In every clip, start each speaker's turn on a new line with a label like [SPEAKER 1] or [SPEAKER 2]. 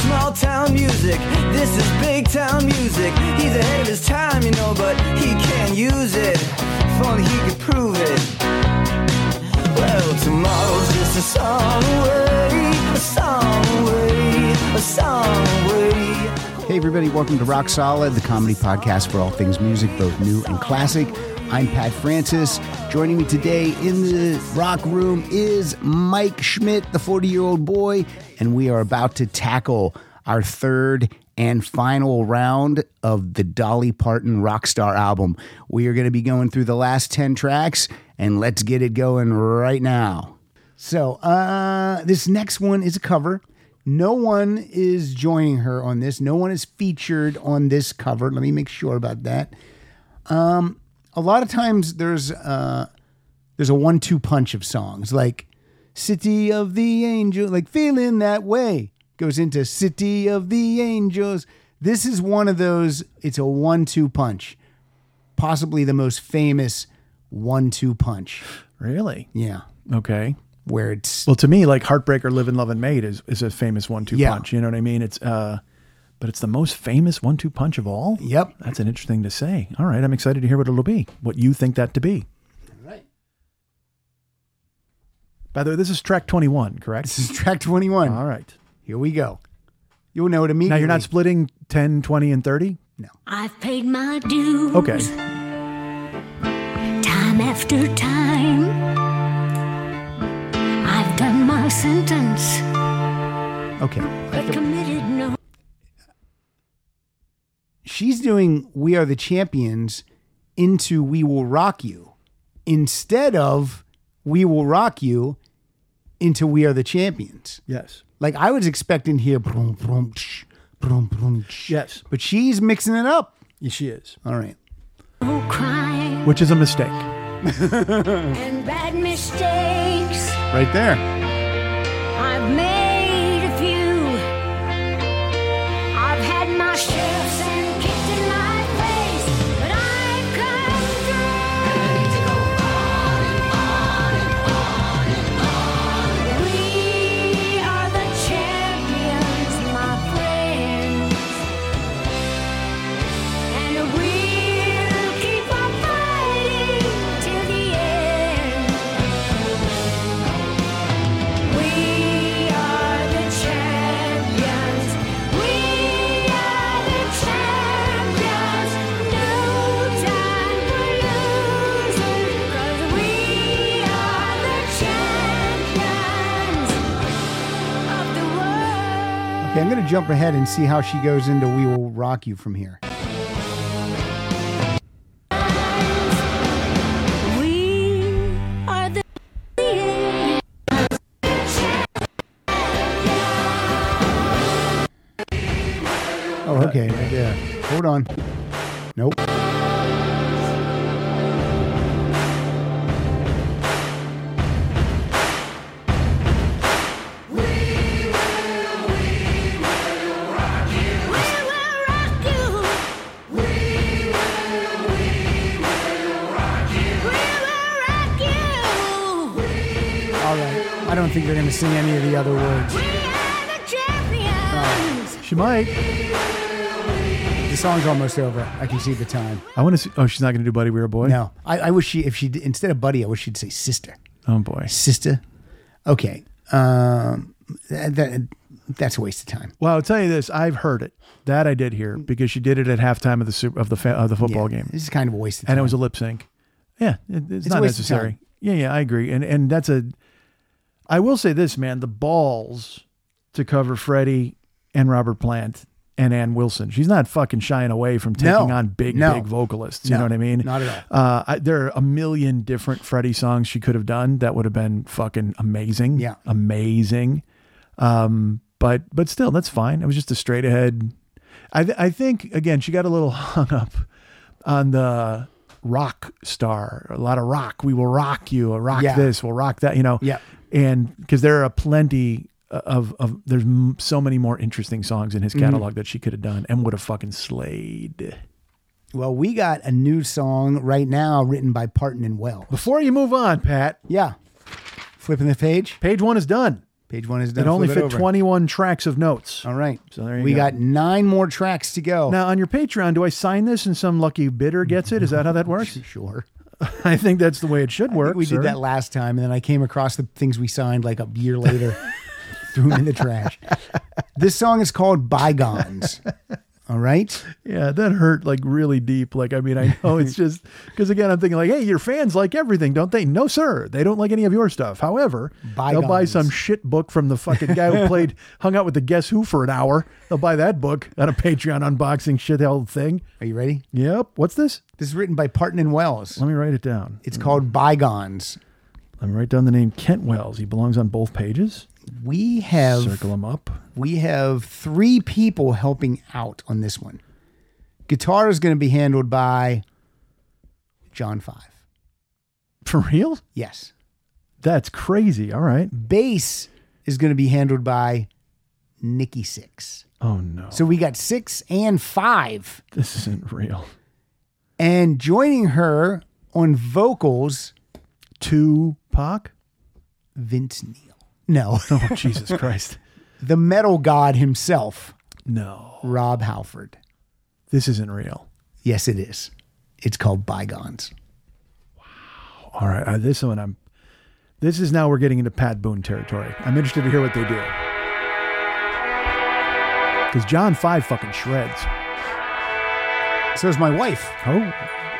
[SPEAKER 1] small town music. This is big town music. He's ahead of his time, you know, but he can't use it. If only he could prove it. Well, tomorrow's just a song away, a song away, a song away.
[SPEAKER 2] Hey everybody, welcome to Rock Solid, the comedy podcast for all things music, both new and classic. I'm Pat Francis. Joining me today in the rock room is Mike Schmidt, the 40-year-old boy, and we are about to tackle our third and final round of the Dolly Parton Rockstar album. We are going to be going through the last 10 tracks, and let's get it going right now. So, this next one is a cover. No one is joining her on this. No one is featured on this cover. Let me make sure about that. A lot of times there's a 1-2 punch of songs, like City of the Angels, like Feeling That Way goes into City of the Angels. This is one of those, it's a 1-2 punch. Possibly the most famous 1-2 punch.
[SPEAKER 3] Really?
[SPEAKER 2] Yeah.
[SPEAKER 3] Okay.
[SPEAKER 2] Where it's...
[SPEAKER 3] Well, to me, like Heartbreaker, Live and Love and Mate is a famous 1-2
[SPEAKER 2] Yeah.
[SPEAKER 3] punch. You know what I mean? It's but it's the most famous 1-2 punch of all?
[SPEAKER 2] Yep.
[SPEAKER 3] That's an interesting to say. All right, I'm excited to hear what it'll be, what you think that to be.
[SPEAKER 2] All right.
[SPEAKER 3] By the way, this is track 21, correct?
[SPEAKER 2] This is track 21.
[SPEAKER 3] All right.
[SPEAKER 2] Here we go. You'll know it immediately.
[SPEAKER 3] Now, you're not splitting 10, 20, and 30?
[SPEAKER 2] No.
[SPEAKER 4] I've paid my dues.
[SPEAKER 3] Okay.
[SPEAKER 4] Time after time. I've done my sentence.
[SPEAKER 2] Okay.
[SPEAKER 4] But committed no.
[SPEAKER 2] She's doing We Are the Champions into We Will Rock You instead of We Will Rock You into We Are the Champions.
[SPEAKER 3] Yes.
[SPEAKER 2] Like I was expecting here, brum, brum, tsh, brum, brum, tsh.
[SPEAKER 3] Yes.
[SPEAKER 2] But she's mixing it up.
[SPEAKER 3] Yes, she is.
[SPEAKER 2] All right.
[SPEAKER 4] Oh, crying
[SPEAKER 3] Which is a mistake.
[SPEAKER 4] and bad mistakes.
[SPEAKER 2] Right there.
[SPEAKER 4] I've made a few. I've had my shifts and kicked in my face, but I've come through. We are the champions, my friends, and we'll keep on fighting till the end. We are the champions. We are the champions. No time for losing, 'cause we are the champions of the world.
[SPEAKER 2] Okay, I'm going to jump ahead and see how she goes into We Will Rock You from here.
[SPEAKER 4] We are the
[SPEAKER 2] Oh, okay. Right there. Hold on. Nope.
[SPEAKER 4] We will rock you. We will rock you.
[SPEAKER 2] All right. I don't think they're going to sing any of the other words.
[SPEAKER 4] We are the champions.
[SPEAKER 3] She might.
[SPEAKER 2] The song's almost over. I can see the time.
[SPEAKER 3] I want to see. Oh, she's not going to do Buddy, We're a Boy?
[SPEAKER 2] No. I wish if she did, instead of buddy, I wish she'd say sister.
[SPEAKER 3] Oh, boy.
[SPEAKER 2] Sister. Okay. That's a waste of time.
[SPEAKER 3] Well, I'll tell you this. I've heard it. That I did hear because she did it at halftime of the football
[SPEAKER 2] Yeah,
[SPEAKER 3] game.
[SPEAKER 2] This is kind of a waste of time.
[SPEAKER 3] And it was a lip sync. Yeah, it's
[SPEAKER 2] a
[SPEAKER 3] not
[SPEAKER 2] waste of
[SPEAKER 3] necessary.
[SPEAKER 2] time.
[SPEAKER 3] Yeah, I agree. And that's I will say this, man, the balls to cover Freddie and Robert Plant and Ann Wilson. She's not fucking shying away from taking on big vocalists. You know what I mean?
[SPEAKER 2] Not at all.
[SPEAKER 3] There are a million different Freddie songs she could have done that would have been fucking amazing.
[SPEAKER 2] Yeah.
[SPEAKER 3] Amazing. But still, that's fine. It was just a straight ahead. I think, again, she got a little hung up on the rock star, a lot of rock. We will rock you, rock this, we'll rock that, you know?
[SPEAKER 2] Yeah.
[SPEAKER 3] And because there are plenty of there's so many more interesting songs in his catalog that she could have done and would have fucking slayed.
[SPEAKER 2] Well, we got a new song right now written by Parton and Wells.
[SPEAKER 3] Before you move on, Pat.
[SPEAKER 2] Yeah. Flipping the page.
[SPEAKER 3] Page 1 is done.
[SPEAKER 2] Page 1 is done.
[SPEAKER 3] It only
[SPEAKER 2] Flip
[SPEAKER 3] fit
[SPEAKER 2] over.
[SPEAKER 3] 21 tracks of notes.
[SPEAKER 2] All right.
[SPEAKER 3] So there you
[SPEAKER 2] we
[SPEAKER 3] go.
[SPEAKER 2] got 9 more tracks to go.
[SPEAKER 3] Now, on your Patreon, do I sign this and some lucky bidder gets it? Is that how that works?
[SPEAKER 2] Sure.
[SPEAKER 3] I think that's the way it should work.
[SPEAKER 2] We
[SPEAKER 3] sir.
[SPEAKER 2] did that last time, and then I came across the things we signed like a year later. Threw them in the trash. This song is called Bygones. All right?
[SPEAKER 3] Yeah, that hurt like really deep. Like, I mean, I know it's just because, again, I'm thinking like, hey, your fans like everything, don't they? No, sir. They don't like any of your stuff. However, they'll buy
[SPEAKER 2] Bygones.
[SPEAKER 3] some shit book from the fucking guy who hung out with the Guess Who for an hour. They'll buy that book on a Patreon unboxing shit hell thing.
[SPEAKER 2] Are you ready?
[SPEAKER 3] Yep. What's this?
[SPEAKER 2] This is written by Parton and Wells.
[SPEAKER 3] Let me write it down.
[SPEAKER 2] It's called Bygones.
[SPEAKER 3] Let me write down the name Kent Wells. He belongs on both pages.
[SPEAKER 2] We have
[SPEAKER 3] Circle him up.
[SPEAKER 2] 3 people helping out on this one. Guitar is going to be handled by John 5.
[SPEAKER 3] For real?
[SPEAKER 2] Yes.
[SPEAKER 3] That's crazy. All right.
[SPEAKER 2] Bass is going to be handled by Nikki 6.
[SPEAKER 3] Oh, no.
[SPEAKER 2] So we got 6 and 5.
[SPEAKER 3] This isn't real.
[SPEAKER 2] And joining her on vocals,
[SPEAKER 3] Tupac?
[SPEAKER 2] Vince Neil. No.
[SPEAKER 3] Oh, Jesus Christ.
[SPEAKER 2] The metal god himself,
[SPEAKER 3] No.
[SPEAKER 2] Rob Halford.
[SPEAKER 3] This isn't real.
[SPEAKER 2] Yes, it is. It's called Bygones.
[SPEAKER 3] All right. This one, this is now we're getting into Pat Boone territory. I'm interested to hear what they do. Because John 5 fucking shreds.
[SPEAKER 2] So is my wife.
[SPEAKER 3] Oh.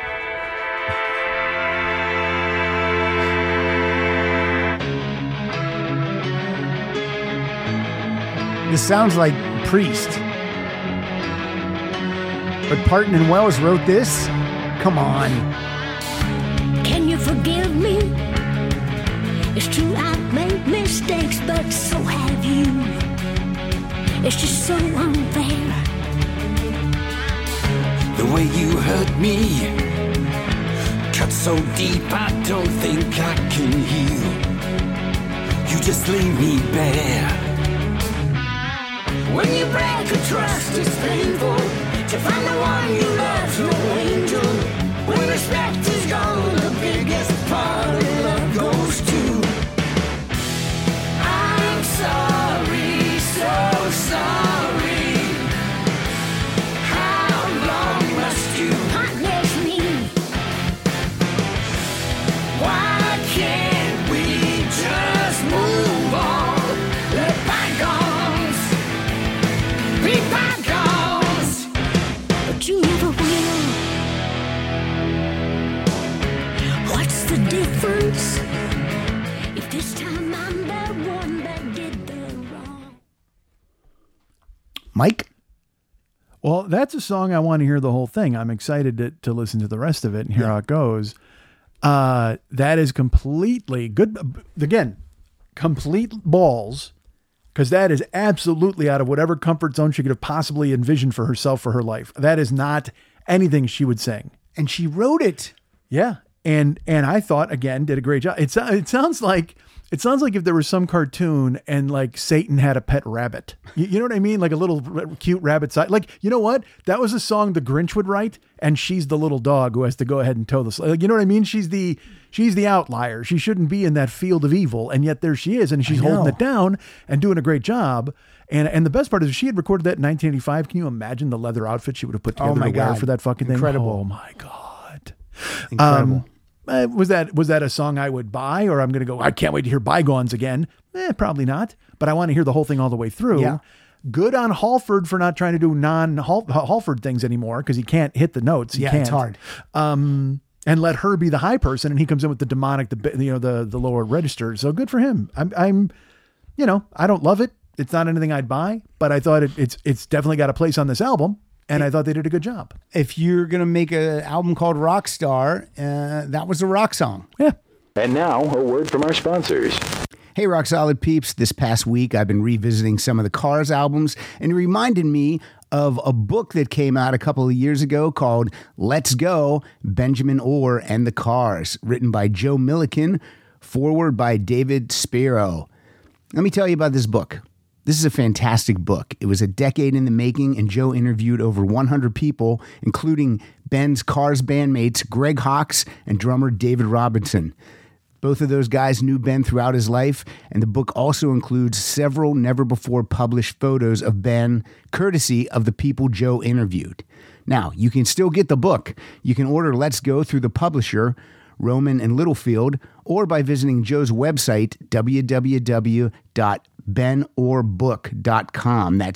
[SPEAKER 2] This sounds like Priest. But Parton and Wells wrote this? Come on.
[SPEAKER 4] Can you forgive me? It's true I've made mistakes, but so have you. It's just so unfair.
[SPEAKER 1] The way you hurt me cut so deep I don't think I can heal. You just leave me bare. When you break a trust, it's painful to find the one you love's no angel. When respect is gone, the biggest part of love goes to. I'm sorry, so sorry. How long must you
[SPEAKER 4] Punish me.
[SPEAKER 1] Why can't we just move on? Let bygones be bygones.
[SPEAKER 4] But you never will. What's the difference? If this time I'm the one that did the wrong.
[SPEAKER 2] Mike?
[SPEAKER 3] Well, that's a song I want to hear the whole thing. I'm excited to listen to the rest of it and hear how it goes. That is completely good. Again, complete balls, because that is absolutely out of whatever comfort zone she could have possibly envisioned for herself for her life. That is not anything she would sing.
[SPEAKER 2] And she wrote it.
[SPEAKER 3] Yeah. And I thought, again, did a great job. It sounds like if there was some cartoon and like Satan had a pet rabbit. You know what I mean? Like a little cute rabbit side. Like, you know what? That was a song the Grinch would write, and she's the little dog who has to go ahead and tow the sleigh. Like, you know what I mean? She's the outlier. She shouldn't be in that field of evil, and yet there she is, and she's holding it down and doing a great job. And the best part is, if she had recorded that in 1985, can you imagine the leather outfit she would have put together
[SPEAKER 2] my
[SPEAKER 3] to wear
[SPEAKER 2] God.
[SPEAKER 3] for that fucking
[SPEAKER 2] Incredible.
[SPEAKER 3] thing? Oh my God.
[SPEAKER 2] Incredible.
[SPEAKER 3] Was that a song I would buy, or I'm going to go, I can't wait to hear Bygones again? Probably not, but I want to hear the whole thing all the way through.
[SPEAKER 2] Yeah.
[SPEAKER 3] Good on Halford for not trying to do non-Halford things anymore, because he can't hit the notes. He
[SPEAKER 2] Yeah,
[SPEAKER 3] can't.
[SPEAKER 2] it's hard.
[SPEAKER 3] And let her be the high person, and he comes in with the demonic, the lower register. So good for him. I'm I don't love it. It's not anything I'd buy, but I thought it's definitely got a place on this album. And I thought they did a good job.
[SPEAKER 2] If you're going to make an album called Rockstar, that was a rock song.
[SPEAKER 3] Yeah.
[SPEAKER 5] And now, a word from our sponsors.
[SPEAKER 2] Hey, Rock Solid peeps. This past week, I've been revisiting some of the Cars albums, and it reminded me of a book that came out a couple of years ago called Let's Go, Benjamin Orr and the Cars, written by Joe Milliken, foreword by David Spiro. Let me tell you about this book. This is a fantastic book. It was a decade in the making, and Joe interviewed over 100 people, including Ben's Cars bandmates Greg Hawkes and drummer David Robinson. Both of those guys knew Ben throughout his life, and the book also includes several never-before-published photos of Ben, courtesy of the people Joe interviewed. Now, you can still get the book. You can order Let's Go through the publisher, Roman and Littlefield, or by visiting Joe's website, www.benorbook.com. That's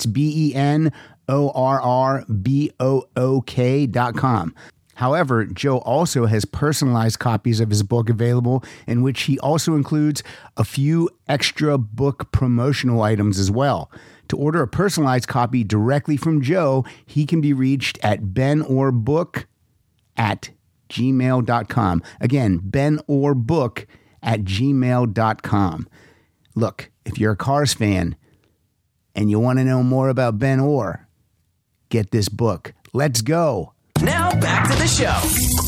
[SPEAKER 2] BENORRBOOK.com. However, Joe also has personalized copies of his book available, in which he also includes a few extra book promotional items as well. To order a personalized copy directly from Joe, he can be reached at benorbook@gmail.com. Again, benorbook@gmail.com. Look, if you're a Cars fan and you want to know more about Ben Orr, get this book. Let's go.
[SPEAKER 6] Now back to the show.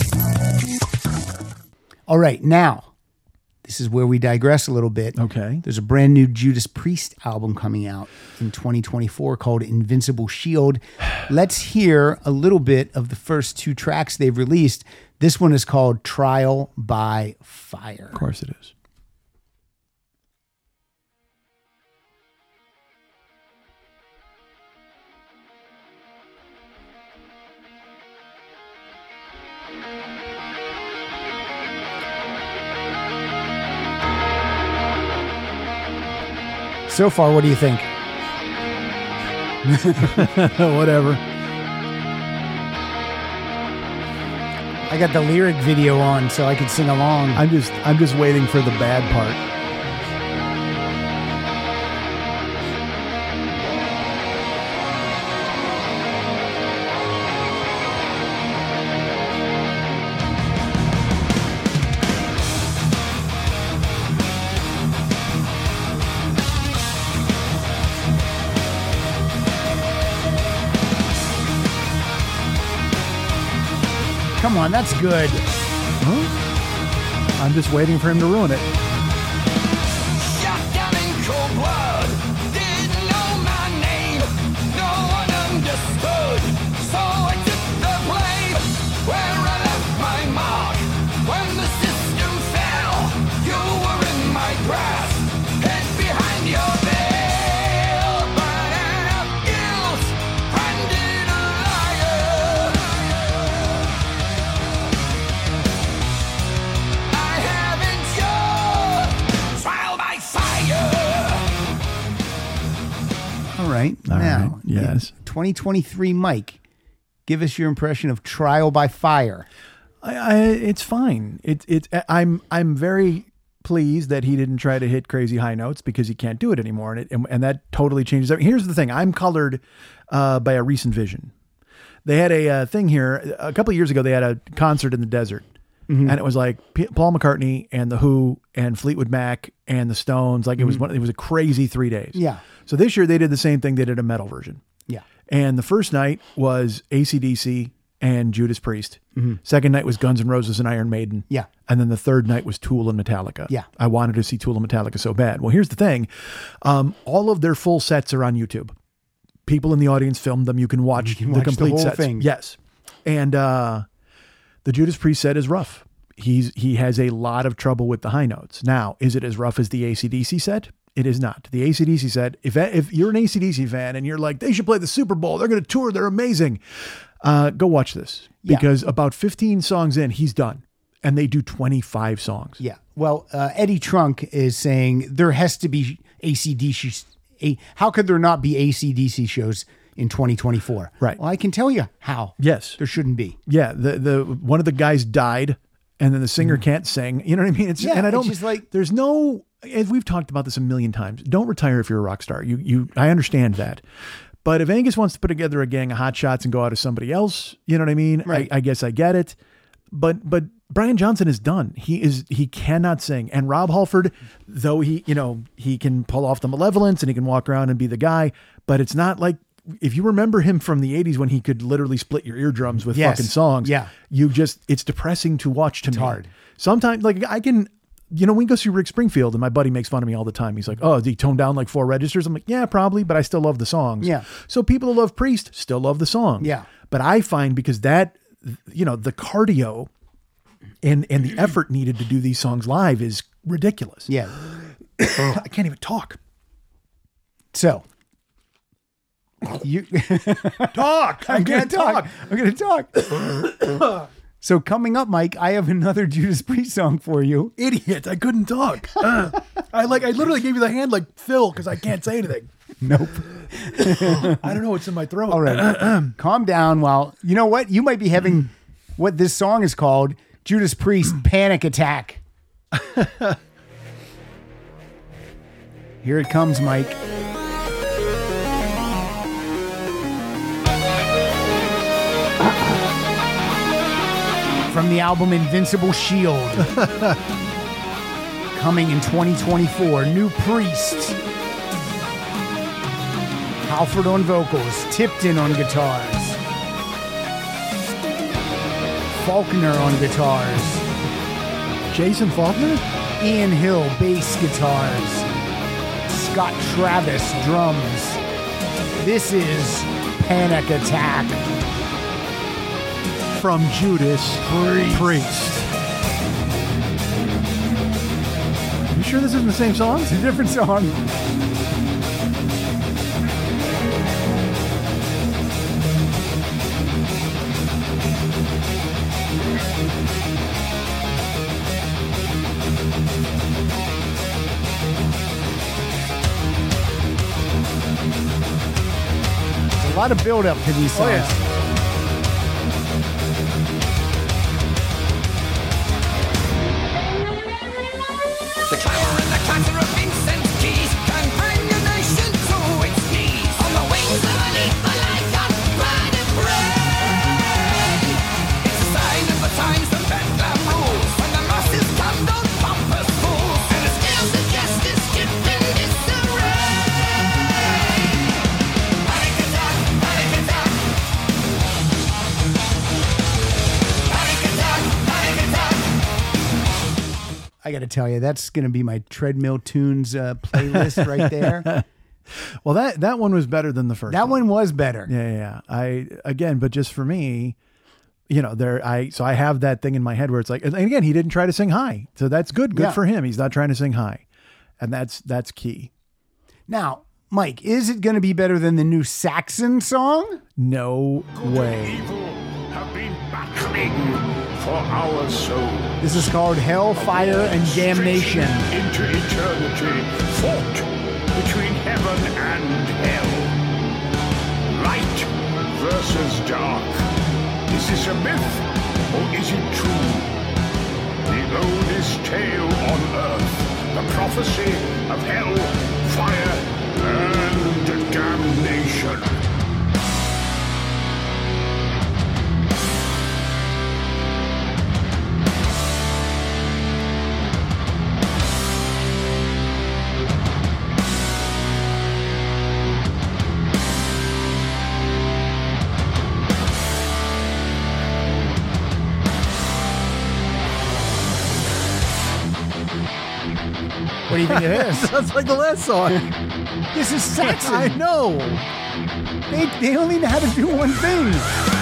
[SPEAKER 2] All right, now, this is where we digress a little bit.
[SPEAKER 3] Okay.
[SPEAKER 2] There's a brand new Judas Priest album coming out in 2024 called Invincible Shield. Let's hear a little bit of the first two tracks they've released. This one is called Trial by Fire.
[SPEAKER 3] Of course it is.
[SPEAKER 2] So far, what do you think?
[SPEAKER 3] Whatever.
[SPEAKER 2] I got the lyric video on so I could sing along.
[SPEAKER 3] I'm just waiting for the bad part.
[SPEAKER 2] Come on, that's good.
[SPEAKER 3] I'm just waiting for him to ruin it.
[SPEAKER 6] Shot down in cold blood. Didn't know my name. No one understood. So I took the blame. Where I left my mark. When the system fell, you were in my grasp. Head behind your veil. Burning up guilt. Branded a liar. I have endured trial by fire.
[SPEAKER 2] All right.
[SPEAKER 3] All
[SPEAKER 2] now,
[SPEAKER 3] right, yes.
[SPEAKER 2] 2023 Mike, give us your impression of Trial by Fire.
[SPEAKER 3] It's fine. I'm very pleased that he didn't try to hit crazy high notes because he can't do it anymore, and that totally changes everything. Here's the thing: I'm colored by a recent vision. They had a thing here a couple of years ago. They had a concert in the desert, and it was like Paul McCartney and the Who and Fleetwood Mac and the Stones. Like it was a crazy 3 days.
[SPEAKER 2] Yeah.
[SPEAKER 3] So this year they did the same thing. They did a metal version.
[SPEAKER 2] Yeah.
[SPEAKER 3] And the first night was AC/DC and Judas Priest. Second night was Guns N' Roses and Iron Maiden.
[SPEAKER 2] Yeah.
[SPEAKER 3] And then the third night was Tool and Metallica.
[SPEAKER 2] Yeah.
[SPEAKER 3] I wanted to see Tool and Metallica so bad. Well, here's the thing. All of their full sets are on YouTube. People in the audience filmed them. You can watch the
[SPEAKER 2] watch the
[SPEAKER 3] complete
[SPEAKER 2] whole
[SPEAKER 3] sets.
[SPEAKER 2] thing.
[SPEAKER 3] Yes. And the Judas Priest set is rough. He has a lot of trouble with the high notes. Now, is it as rough as the AC/DC set? It is not. The AC/DC set, if you're an AC/DC fan and you're like, they should play the Super Bowl, they're going to tour, they're amazing. Go watch this because about 15 songs in, he's done. And they do 25 songs.
[SPEAKER 2] Yeah. Well, Eddie Trunk is saying there has to be AC/DC. How could there not be AC/DC shows in 2024?
[SPEAKER 3] Right.
[SPEAKER 2] Well, I can tell you how.
[SPEAKER 3] Yes.
[SPEAKER 2] There shouldn't be.
[SPEAKER 3] Yeah. The one of the guys died and then the singer can't sing. You know what I mean?
[SPEAKER 2] Yeah,
[SPEAKER 3] and I don't,
[SPEAKER 2] it's just like-
[SPEAKER 3] there's no, as we've talked about this a million times, don't retire if you're a rock star. I understand that. But if Angus wants to put together a gang of hot shots and go out as somebody else, you know what I mean?
[SPEAKER 2] Right.
[SPEAKER 3] I guess I get it. But Brian Johnson is done. He cannot sing. And Rob Halford, though he can pull off the malevolence and he can walk around and be the guy, but it's not like, if you remember him from the 80s when he could literally split your eardrums with
[SPEAKER 2] Yes.
[SPEAKER 3] fucking songs,
[SPEAKER 2] Yeah.
[SPEAKER 3] it's depressing to watch to me.
[SPEAKER 2] hard.
[SPEAKER 3] Sometimes, like, I can, we go see Rick Springfield and my buddy makes fun of me all the time. He's like, oh, did he tone down like 4 registers? I'm like, yeah, probably, but I still love the songs.
[SPEAKER 2] Yeah.
[SPEAKER 3] So people who love Priest still love the songs.
[SPEAKER 2] Yeah.
[SPEAKER 3] But I find because that, the cardio And the effort needed to do these songs live is ridiculous.
[SPEAKER 2] Yeah.
[SPEAKER 3] I can't even talk.
[SPEAKER 2] So you
[SPEAKER 3] Talk.
[SPEAKER 2] I'm gonna talk. I'm gonna talk. So coming up, Mike, I have another Judas Priest song for you.
[SPEAKER 3] Idiot. I couldn't talk. I literally gave you the hand like Phil because I can't say anything.
[SPEAKER 2] Nope.
[SPEAKER 3] I don't know what's in my throat.
[SPEAKER 2] All right. Calm down while, you know what? You might be having what this song is called, Judas Priest Panic Attack. Here it comes, Mike. From the album Invincible Shield. Coming in 2024, New Priest. Halford on vocals, Tipton on guitars, Faulkner on guitars,
[SPEAKER 3] Jason Faulkner?
[SPEAKER 2] Ian Hill bass guitars, Scott Travis drums. This is Panic Attack.
[SPEAKER 3] From Judas Priest. You sure this isn't the same song?
[SPEAKER 2] It's a different song. A lot of build up to these songs.
[SPEAKER 3] Oh, yeah.
[SPEAKER 6] The clamor and the clatter of Vincent's keys can bring a nation to its knees. On the wings of an eagle like a pride and parade. It's a sign of the times that Bedlam rules. When the masses come, don't pompous fools. And the scales of justice dip in disarray. Panic attack, panic attack. Panic attack, panic attack.
[SPEAKER 2] I got to tell you, that's going to be my treadmill tunes playlist right there.
[SPEAKER 3] Well, that one was better than the first.
[SPEAKER 2] That one was better.
[SPEAKER 3] Yeah. But just for me, you know, so I have that thing in my head where it's like, and again, he didn't try to sing high. So that's good. Good
[SPEAKER 2] Yeah.
[SPEAKER 3] for him. He's not trying to sing high. And that's key.
[SPEAKER 2] Now, Mike, is it going to be better than the new Saxon song?
[SPEAKER 3] No way.
[SPEAKER 7] Evil have been battling for our soul.
[SPEAKER 2] This is called Hell, Fire, and Damnation.
[SPEAKER 7] Stretching into eternity, fought between heaven and hell. Light versus dark. Is this a myth or is it true? The oldest tale on earth, the prophecy of hell, fire, and damnation.
[SPEAKER 2] What do you think it is?
[SPEAKER 3] Sounds like the last song.
[SPEAKER 2] This is Saxon.
[SPEAKER 3] I know.
[SPEAKER 2] They only know how to do one thing.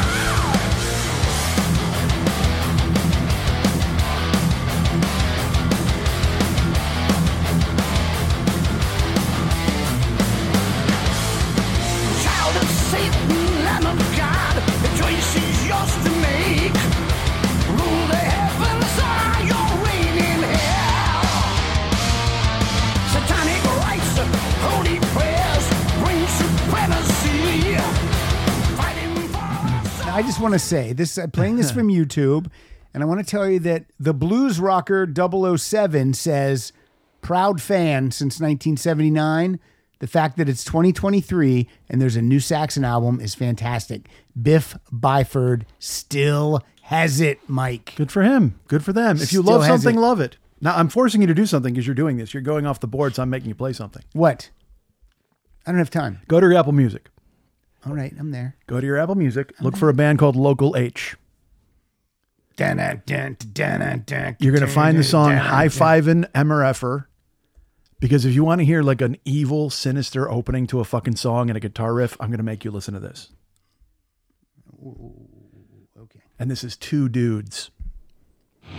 [SPEAKER 6] Child of Satan, Lamb of God, the choice is yours to make. Rule the heavens, are your reign in hell. Satanic rites, holy prayers, bring supremacy. Fighting for
[SPEAKER 2] I just want to say this. I'm playing this from YouTube, and I want to tell you that the Blues Rocker 007 says, "Proud fan since 1979. The fact that it's 2023 and there's a new Saxon album is fantastic. Biff Byford still has it, Mike."
[SPEAKER 3] Good for him. Good for them. If you
[SPEAKER 2] Still
[SPEAKER 3] love
[SPEAKER 2] has
[SPEAKER 3] something,
[SPEAKER 2] it.
[SPEAKER 3] love it. Now I'm forcing you to do something because you're doing this. You're going off the board, so I'm making you play something.
[SPEAKER 2] What? I don't have time.
[SPEAKER 3] Go to your Apple Music.
[SPEAKER 2] All right, I'm there.
[SPEAKER 3] Go to your Apple Music. Look for a band called Local H. You're going to find the song High Fivin' MRFer. Because if you want to hear like an evil, sinister opening to a fucking song and a guitar riff, I'm going to make you listen to this.
[SPEAKER 2] Okay.
[SPEAKER 3] And this is two dudes.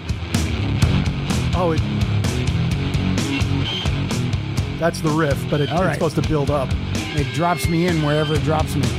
[SPEAKER 3] Oh, that's the riff, but
[SPEAKER 2] All right.
[SPEAKER 3] it's supposed to build up.
[SPEAKER 2] It drops me in wherever it drops me.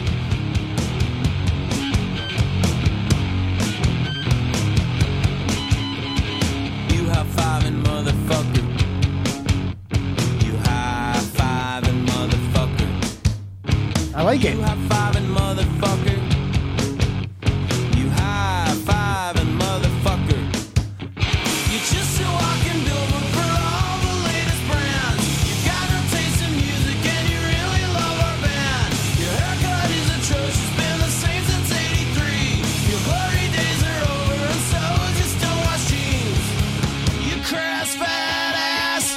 [SPEAKER 8] You high-fiving motherfucker. You high-fiving motherfucker.
[SPEAKER 2] I like it.
[SPEAKER 8] You high-fiving motherfucker. You high-fiving motherfucker. You're just a walking billboard for all the latest brands. You got no taste in music and you really love our band. Your haircut is atrocious, been the same since '83. Your glory days are over and so just don't wash jeans. You crass fat ass.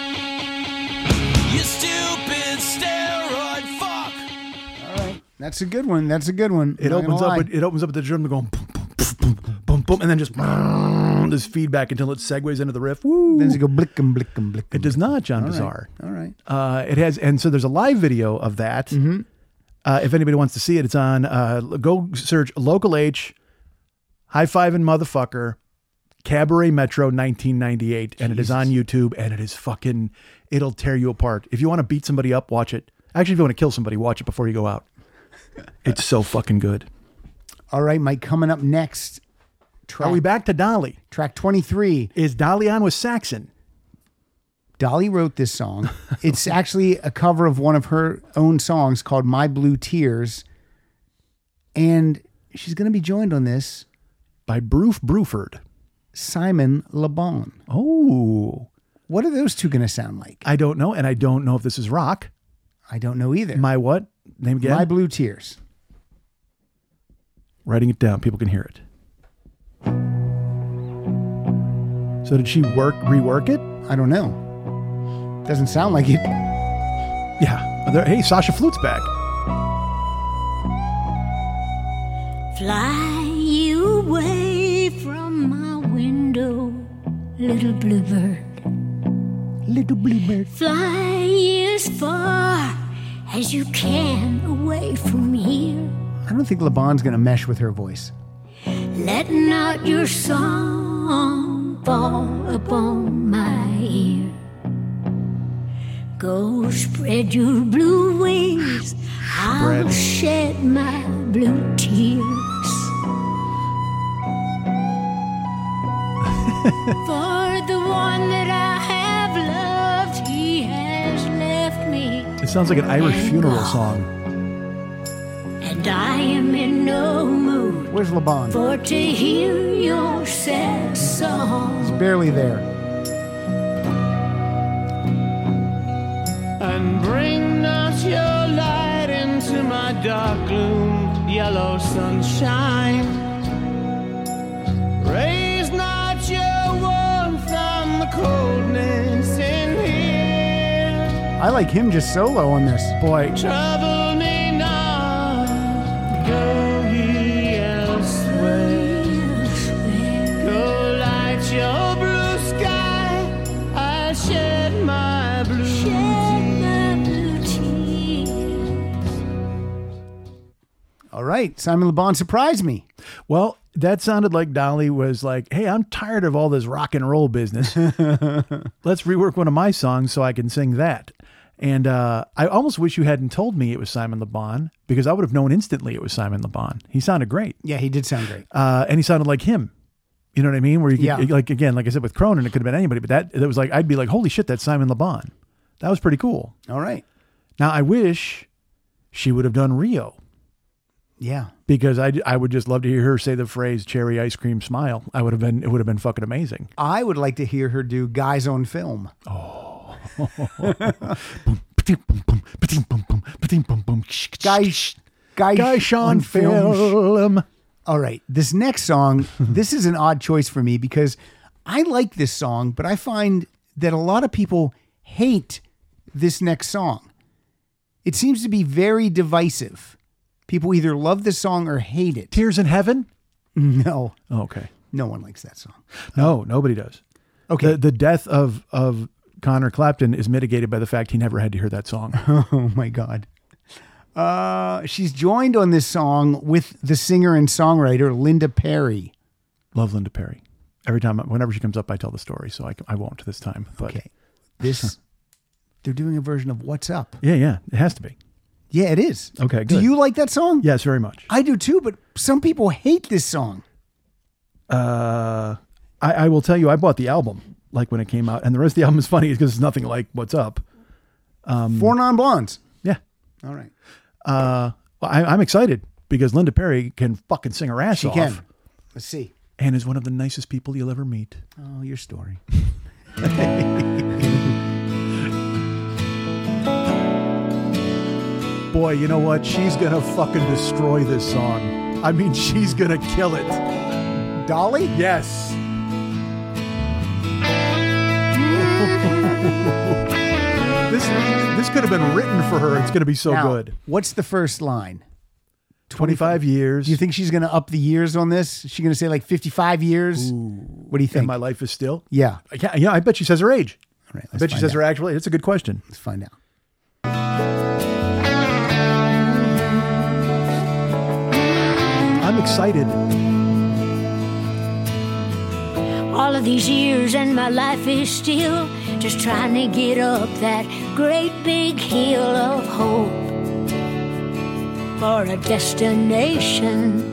[SPEAKER 8] You stupid steroid fuck.
[SPEAKER 2] All right. That's a good one. That's a good one.
[SPEAKER 3] It
[SPEAKER 2] Not gonna
[SPEAKER 3] opens up.
[SPEAKER 2] lie.
[SPEAKER 3] It opens up with the drum going boom, boom, boom, boom, boom, boom, and then just this feedback until it segues into the riff. Woo!
[SPEAKER 2] Then does it go blickum, blickum, blickum?
[SPEAKER 3] It does not, John
[SPEAKER 2] All right.
[SPEAKER 3] Bizarre.
[SPEAKER 2] All right.
[SPEAKER 3] It has, and so there's a live video of that.
[SPEAKER 2] Mm-hmm.
[SPEAKER 3] If anybody wants to see it, it's on. Go search Local H, High Fiving Motherfucker, Cabaret Metro 1998, and it is on YouTube. And it is fucking. It'll tear you apart. If you want to beat somebody up, watch it. Actually, if you want to kill somebody, watch it before you go out. It's so fucking good.
[SPEAKER 2] All right, Mike. Coming up next.
[SPEAKER 3] Are we back to Dolly?
[SPEAKER 2] Track 23.
[SPEAKER 3] Is Dolly on with Saxon?
[SPEAKER 2] Dolly wrote this song. It's actually a cover of one of her own songs called My Blue Tears. And she's going to be joined on this
[SPEAKER 3] By Broof Bruford.
[SPEAKER 2] Simon Le Bon.
[SPEAKER 3] Oh.
[SPEAKER 2] What are those two going to sound like?
[SPEAKER 3] I don't know. And I don't know if this is rock.
[SPEAKER 2] I don't know either.
[SPEAKER 3] My what? Name again?
[SPEAKER 2] My Blue Tears.
[SPEAKER 3] Writing it down. People can hear it. So did she rework it?
[SPEAKER 2] I don't know. Doesn't sound like it.
[SPEAKER 3] Yeah. Hey, Sasha Flute's back.
[SPEAKER 4] Fly you away from my window, little bluebird.
[SPEAKER 2] Little bluebird.
[SPEAKER 4] Fly as far as you can away from here.
[SPEAKER 2] I don't think Le Bon's going to mesh with her voice.
[SPEAKER 4] Let not your song fall upon my ear. Go spread your blue wings. I'll shed my blue tears. For the one that I have loved, he has left me.
[SPEAKER 3] It sounds like an Irish funeral song.
[SPEAKER 4] And I am in no mood
[SPEAKER 2] Where's Le Bon?
[SPEAKER 4] for to hear your sad song.
[SPEAKER 2] Barely there.
[SPEAKER 8] And bring not your light into my dark gloom, yellow sunshine. Raise not your warmth on the coldness in here.
[SPEAKER 2] I like him just solo on this.
[SPEAKER 3] Boy,
[SPEAKER 8] Trouble me not, go ye elsewhere. Go light your blue sky, I'll shed my blue
[SPEAKER 2] All right. Simon Le Bon surprised me.
[SPEAKER 3] well, that sounded like Dolly was like, hey, I'm tired of all this rock and roll business. Let's rework one of my songs so I can sing that. And I almost wish you hadn't told me it was Simon Le Bon, because I would have known instantly it was Simon Le Bon. He sounded great.
[SPEAKER 2] Yeah, he did sound great.
[SPEAKER 3] And he sounded like him. You know what I mean? Where you could,
[SPEAKER 2] Yeah.
[SPEAKER 3] like, again, like I said, with Cronin, it could have been anybody, but that was like, I'd be like, holy shit, that's Simon Le Bon. That was pretty cool.
[SPEAKER 2] All right.
[SPEAKER 3] Now, I wish she would have done Rio,
[SPEAKER 2] Yeah.
[SPEAKER 3] because I would just love to hear her say the phrase cherry ice cream smile. It would have been fucking amazing.
[SPEAKER 2] I would like to hear her do Guys on Film. Guy
[SPEAKER 3] on film.
[SPEAKER 2] All right. This next song, this is an odd choice for me because I like this song, but I find that a lot of people hate this next song. It seems to be very divisive. People either love this song or hate it.
[SPEAKER 3] Tears in Heaven?
[SPEAKER 2] No,
[SPEAKER 3] Okay.
[SPEAKER 2] no one likes that song.
[SPEAKER 3] No, nobody does.
[SPEAKER 2] Okay.
[SPEAKER 3] The death of Connor Clapton is mitigated by the fact he never had to hear that song.
[SPEAKER 2] Oh my God. She's joined on this song with the singer and songwriter Linda Perry.
[SPEAKER 3] Love Linda Perry. Every time, whenever she comes up, I tell the story. So I won't this time. But
[SPEAKER 2] Okay. They're doing a version of What's Up.
[SPEAKER 3] yeah, it has to be.
[SPEAKER 2] Yeah, it is.
[SPEAKER 3] Okay,
[SPEAKER 2] Do
[SPEAKER 3] good.
[SPEAKER 2] you like that song?
[SPEAKER 3] Yes, very much.
[SPEAKER 2] I do too, but some people hate this song.
[SPEAKER 3] I will tell you, I bought the album like when it came out, and the rest of the album is funny because it's nothing like What's Up.
[SPEAKER 2] 4 Non-Blondes.
[SPEAKER 3] Yeah.
[SPEAKER 2] All right.
[SPEAKER 3] Well, I'm excited because Linda Perry can fucking sing her ass
[SPEAKER 2] She
[SPEAKER 3] off.
[SPEAKER 2] can. Let's see.
[SPEAKER 3] And is one of the nicest people you'll ever meet.
[SPEAKER 2] Oh, your story.
[SPEAKER 3] Boy, you know what? She's going to fucking destroy this song. I mean, she's going to kill it.
[SPEAKER 2] Dolly?
[SPEAKER 3] Yes. This could have been written for her. It's going to be so
[SPEAKER 2] Now,
[SPEAKER 3] good.
[SPEAKER 2] What's the first line?
[SPEAKER 3] 25 years.
[SPEAKER 2] Do you think she's going to up the years on this? Is she going to say like 55 years? What do you think?
[SPEAKER 3] And my life is still?
[SPEAKER 2] Yeah.
[SPEAKER 3] Yeah, I bet she says her age.
[SPEAKER 2] All right,
[SPEAKER 3] I bet she says her actual age. It's a good question.
[SPEAKER 2] Let's find out.
[SPEAKER 3] I'm excited.
[SPEAKER 4] All of these years and my life is still just trying to get up that great big hill of hope for a destination.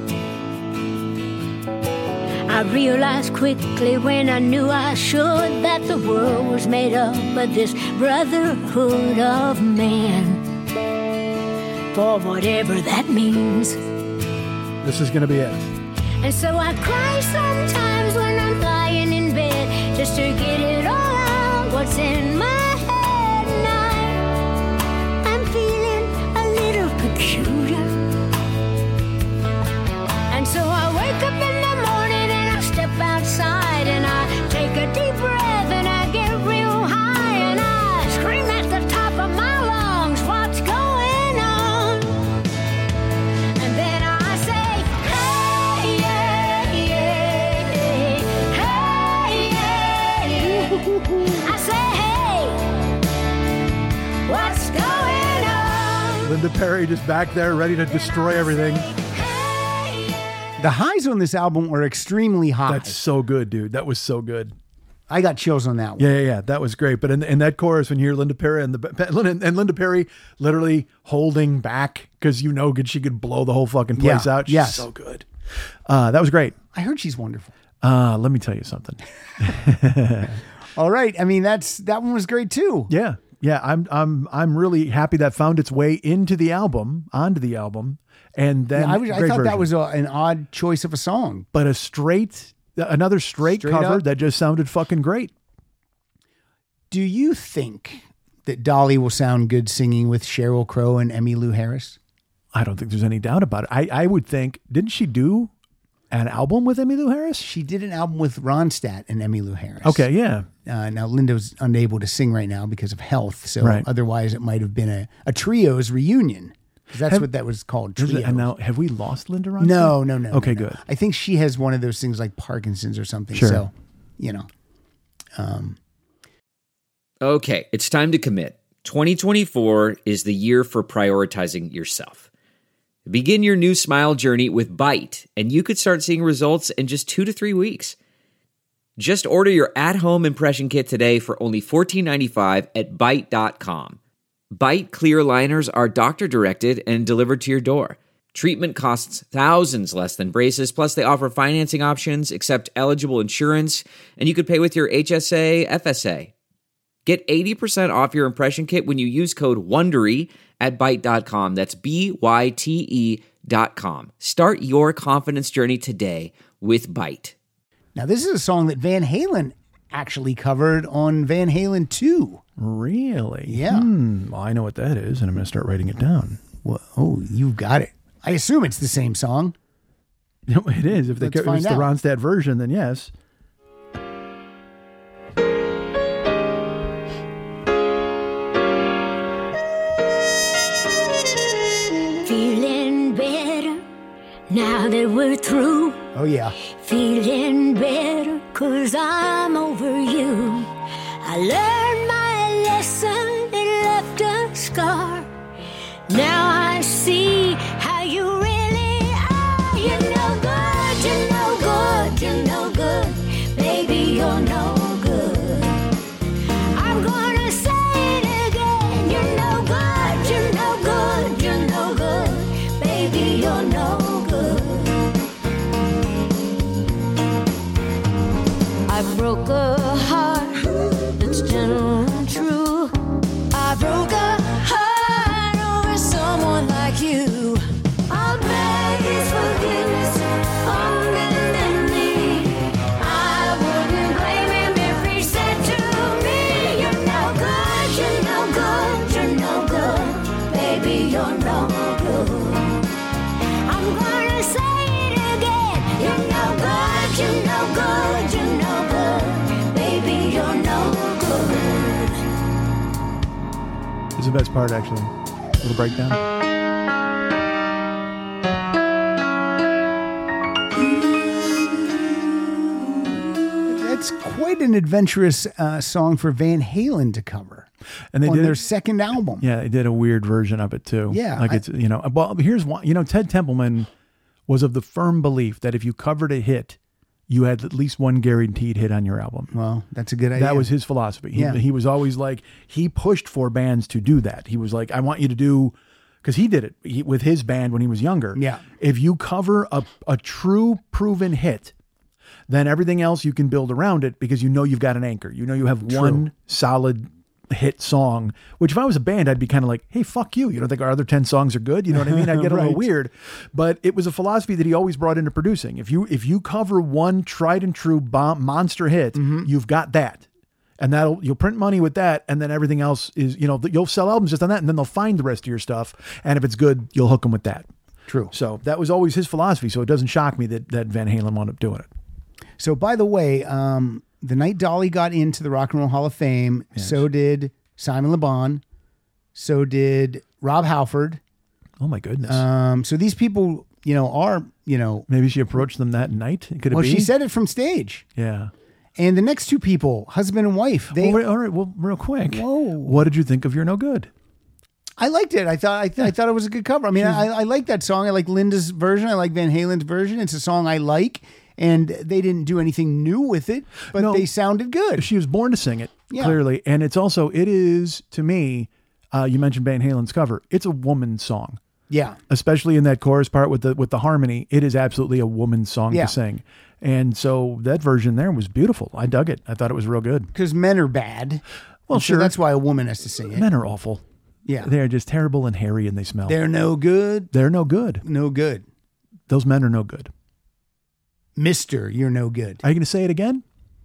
[SPEAKER 4] I realized quickly when I knew I should that the world was made up of this brotherhood of man, for whatever that means.
[SPEAKER 3] This is going to be it.
[SPEAKER 4] And so I cry sometimes when I'm lying in bed just to get it all out what's in my head. And I'm feeling a little peculiar. And so I wake up in the morning and I step outside and I take a deep breath and I get real high and I scream at the top of my lungs, what's going on? And then I say, hey, yeah, yeah, hey, yeah. I say, hey, what's going on?
[SPEAKER 3] Linda Perry just back there ready to destroy everything.
[SPEAKER 2] The highs on this album are extremely high.
[SPEAKER 3] That's so good, dude. That was so good.
[SPEAKER 2] I got chills on that one.
[SPEAKER 3] Yeah. That was great. But in that chorus, when you hear Linda Perry and Linda Perry literally holding back because she could blow the whole fucking place out. She's so good. That was great.
[SPEAKER 2] I heard she's wonderful.
[SPEAKER 3] Let me tell you something.
[SPEAKER 2] All right. I mean, that one was great too.
[SPEAKER 3] Yeah. I'm really happy that found its way onto the album, and then
[SPEAKER 2] I
[SPEAKER 3] great
[SPEAKER 2] thought that
[SPEAKER 3] version.
[SPEAKER 2] was an odd choice of a song.
[SPEAKER 3] But another straight cover
[SPEAKER 2] up.
[SPEAKER 3] that just sounded fucking great.
[SPEAKER 2] Do you think that Dolly will sound good singing with Sheryl Crow and Emmylou Harris?
[SPEAKER 3] I don't think there's any doubt about it. I would think, didn't she do an album with Emmylou Harris?
[SPEAKER 2] She did an album with Ronstadt and Emmylou Harris.
[SPEAKER 3] Okay, yeah.
[SPEAKER 2] Now, Linda's unable to sing right now because of health. So
[SPEAKER 3] Right.
[SPEAKER 2] otherwise it might have been a trios reunion. 'Cause that's what that was called, trios.
[SPEAKER 3] And now, have we lost Linda Ronstadt?
[SPEAKER 2] No.
[SPEAKER 3] Okay,
[SPEAKER 2] no.
[SPEAKER 3] good.
[SPEAKER 2] I think she has one of those things like Parkinson's or something.
[SPEAKER 3] Sure.
[SPEAKER 2] So,
[SPEAKER 9] Okay, it's time to commit. 2024 is the year for prioritizing yourself. Begin your new smile journey with Byte, and you could start seeing results in just 2 to 3 weeks. Just order your at-home impression kit today for only $14.95 at Byte.com. Byte clear liners are doctor-directed and delivered to your door. Treatment costs thousands less than braces, plus they offer financing options, accept eligible insurance, and you could pay with your HSA, FSA. Get 80% off your impression kit when you use code WONDERY at Byte.com. That's BYTE.com. Start your confidence journey today with Byte.
[SPEAKER 2] now this is a song that Van Halen actually covered on Van Halen 2.
[SPEAKER 3] Really?
[SPEAKER 2] Yeah.
[SPEAKER 3] Well, I know what that is, and I'm going to start writing it down.
[SPEAKER 2] Well, oh, you got it. I assume it's the same song.
[SPEAKER 3] It is. If
[SPEAKER 2] Let's
[SPEAKER 3] it's
[SPEAKER 2] find
[SPEAKER 3] the
[SPEAKER 2] out.
[SPEAKER 3] Ronstadt version, then yes.
[SPEAKER 4] Feeling better now that we're through.
[SPEAKER 2] Oh, yeah.
[SPEAKER 4] Feeling better 'cause I'm over you. I learned my lesson, it left a scar. Now I see how you really are. You're no good, you're no good, you're no good. broke a heart that's gentle and true. I broke a heart over someone like you. I'll beg his forgiveness on bended knee. I wouldn't blame him if he said to me, "You're no good, you're no good, you're no good, baby, you're no good." I'm gonna say it again. You're no good, you're no good, you're no good, baby, you're no good.
[SPEAKER 3] It's the best part, actually. A little breakdown.
[SPEAKER 2] That's quite an adventurous song for Van Halen to cover.
[SPEAKER 3] And they
[SPEAKER 2] on
[SPEAKER 3] did
[SPEAKER 2] their
[SPEAKER 3] it-
[SPEAKER 2] second album.
[SPEAKER 3] Yeah, they did a weird version of it too.
[SPEAKER 2] Yeah,
[SPEAKER 3] like it's well, here's one. Ted Templeman was of the firm belief that if you covered a hit, you had at least one guaranteed hit on your album.
[SPEAKER 2] Well, that's a good idea.
[SPEAKER 3] That was his philosophy. He was always like, he pushed for bands to do that. He was like, I want you to do, because he did it with his band when he was younger.
[SPEAKER 2] Yeah.
[SPEAKER 3] If you cover a true proven hit, then everything else you can build around it because you know you've got an anchor. You know you have one solid hit song, which if I was a band, I'd be kind of like, hey, fuck you. You don't think our other 10 songs are good? You know what I mean? I'd get a little
[SPEAKER 2] Right.
[SPEAKER 3] weird. But it was a philosophy that he always brought into producing. If you cover one tried and true monster hit, you've got that. And you'll print money with that. And then everything else is, you'll sell albums just on that. And then they'll find the rest of your stuff. And if it's good, you'll hook them with that.
[SPEAKER 2] True.
[SPEAKER 3] So that was always his philosophy. So it doesn't shock me that Van Halen wound up doing it.
[SPEAKER 2] So, by the way, the night Dolly got into the Rock and Roll Hall of Fame, so did Simon Le Bon, so did Rob Halford.
[SPEAKER 3] Oh my goodness.
[SPEAKER 2] So these people, are,
[SPEAKER 3] Maybe she approached them that night. Could it
[SPEAKER 2] well,
[SPEAKER 3] be?
[SPEAKER 2] she said it from stage.
[SPEAKER 3] Yeah.
[SPEAKER 2] And the next two people, husband and wife, they.
[SPEAKER 3] All right. Well, real quick.
[SPEAKER 2] Whoa.
[SPEAKER 3] What did you think of You're No Good?
[SPEAKER 2] I liked it. I thought it was a good cover. I mean, I like that song. I like Linda's version. I like Van Halen's version. It's a song I like. And they didn't do anything new with it, but
[SPEAKER 3] No.
[SPEAKER 2] they sounded good.
[SPEAKER 3] She was born to sing it,
[SPEAKER 2] Yeah.
[SPEAKER 3] clearly. And it is, to me, you mentioned Van Halen's cover. It's a woman's song.
[SPEAKER 2] Yeah.
[SPEAKER 3] Especially in that chorus part with the harmony. It is absolutely a woman's song
[SPEAKER 2] Yeah.
[SPEAKER 3] to sing. And so that version there was beautiful. I dug it. I thought it was real good.
[SPEAKER 2] Because men are bad.
[SPEAKER 3] Well,
[SPEAKER 2] And so
[SPEAKER 3] sure.
[SPEAKER 2] that's why a woman has to sing it.
[SPEAKER 3] Men are awful.
[SPEAKER 2] Yeah.
[SPEAKER 3] They're just terrible and hairy and they smell.
[SPEAKER 2] They're no good.
[SPEAKER 3] They're no good.
[SPEAKER 2] No good.
[SPEAKER 3] Those men are no good.
[SPEAKER 2] Mister, you're no good.
[SPEAKER 3] Are you going to say it again?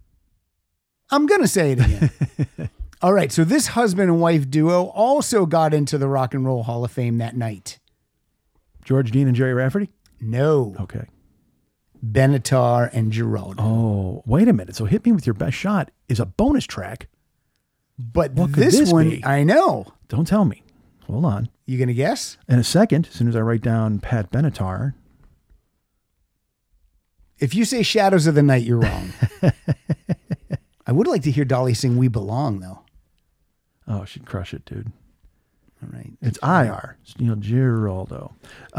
[SPEAKER 2] I'm going to say it again. All right. So this husband and wife duo also got into the Rock and Roll Hall of Fame that night.
[SPEAKER 3] George Dean and Jerry Rafferty?
[SPEAKER 2] No.
[SPEAKER 3] Okay.
[SPEAKER 2] Benatar and Geraldo.
[SPEAKER 3] Oh, wait a minute. So Hit Me With Your Best Shot is a bonus track.
[SPEAKER 2] But
[SPEAKER 3] What could
[SPEAKER 2] this
[SPEAKER 3] this
[SPEAKER 2] one,
[SPEAKER 3] be?
[SPEAKER 2] I know.
[SPEAKER 3] Don't tell me. Hold on.
[SPEAKER 2] You going to guess?
[SPEAKER 3] In a second, as soon as I write down Pat Benatar.
[SPEAKER 2] If you say Shadows of the Night, you're wrong. I would like to hear Dolly sing We Belong, though.
[SPEAKER 3] Oh, she'd crush it, dude.
[SPEAKER 2] All right.
[SPEAKER 3] It's IR. Geraldo.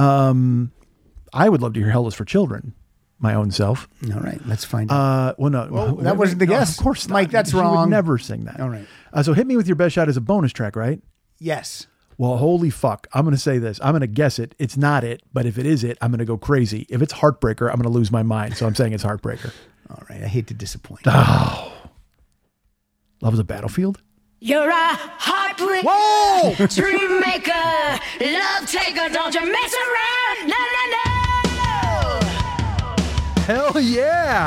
[SPEAKER 3] I would love to hear Hell is for Children, my own self.
[SPEAKER 2] All right. Let's find out.
[SPEAKER 3] Well, no.
[SPEAKER 2] Well, that wasn't the guess.
[SPEAKER 3] Of course not.
[SPEAKER 2] Mike, that's
[SPEAKER 3] She would
[SPEAKER 2] wrong.
[SPEAKER 3] never sing that.
[SPEAKER 2] All right.
[SPEAKER 3] So Hit Me With Your Best Shot is a bonus track, right?
[SPEAKER 2] Yes.
[SPEAKER 3] Well, holy fuck. I'm going to say this. I'm going to guess it. It's not it. But if it is it, I'm going to go crazy. If it's Heartbreaker, I'm going to lose my mind. So I'm saying it's Heartbreaker.
[SPEAKER 2] All right. I hate to disappoint.
[SPEAKER 3] Oh. Love is a Battlefield?
[SPEAKER 4] You're a heartbreaker,
[SPEAKER 2] Whoa!
[SPEAKER 4] dream maker, love taker, don't you mess around, no, no, no.
[SPEAKER 3] Hell yeah.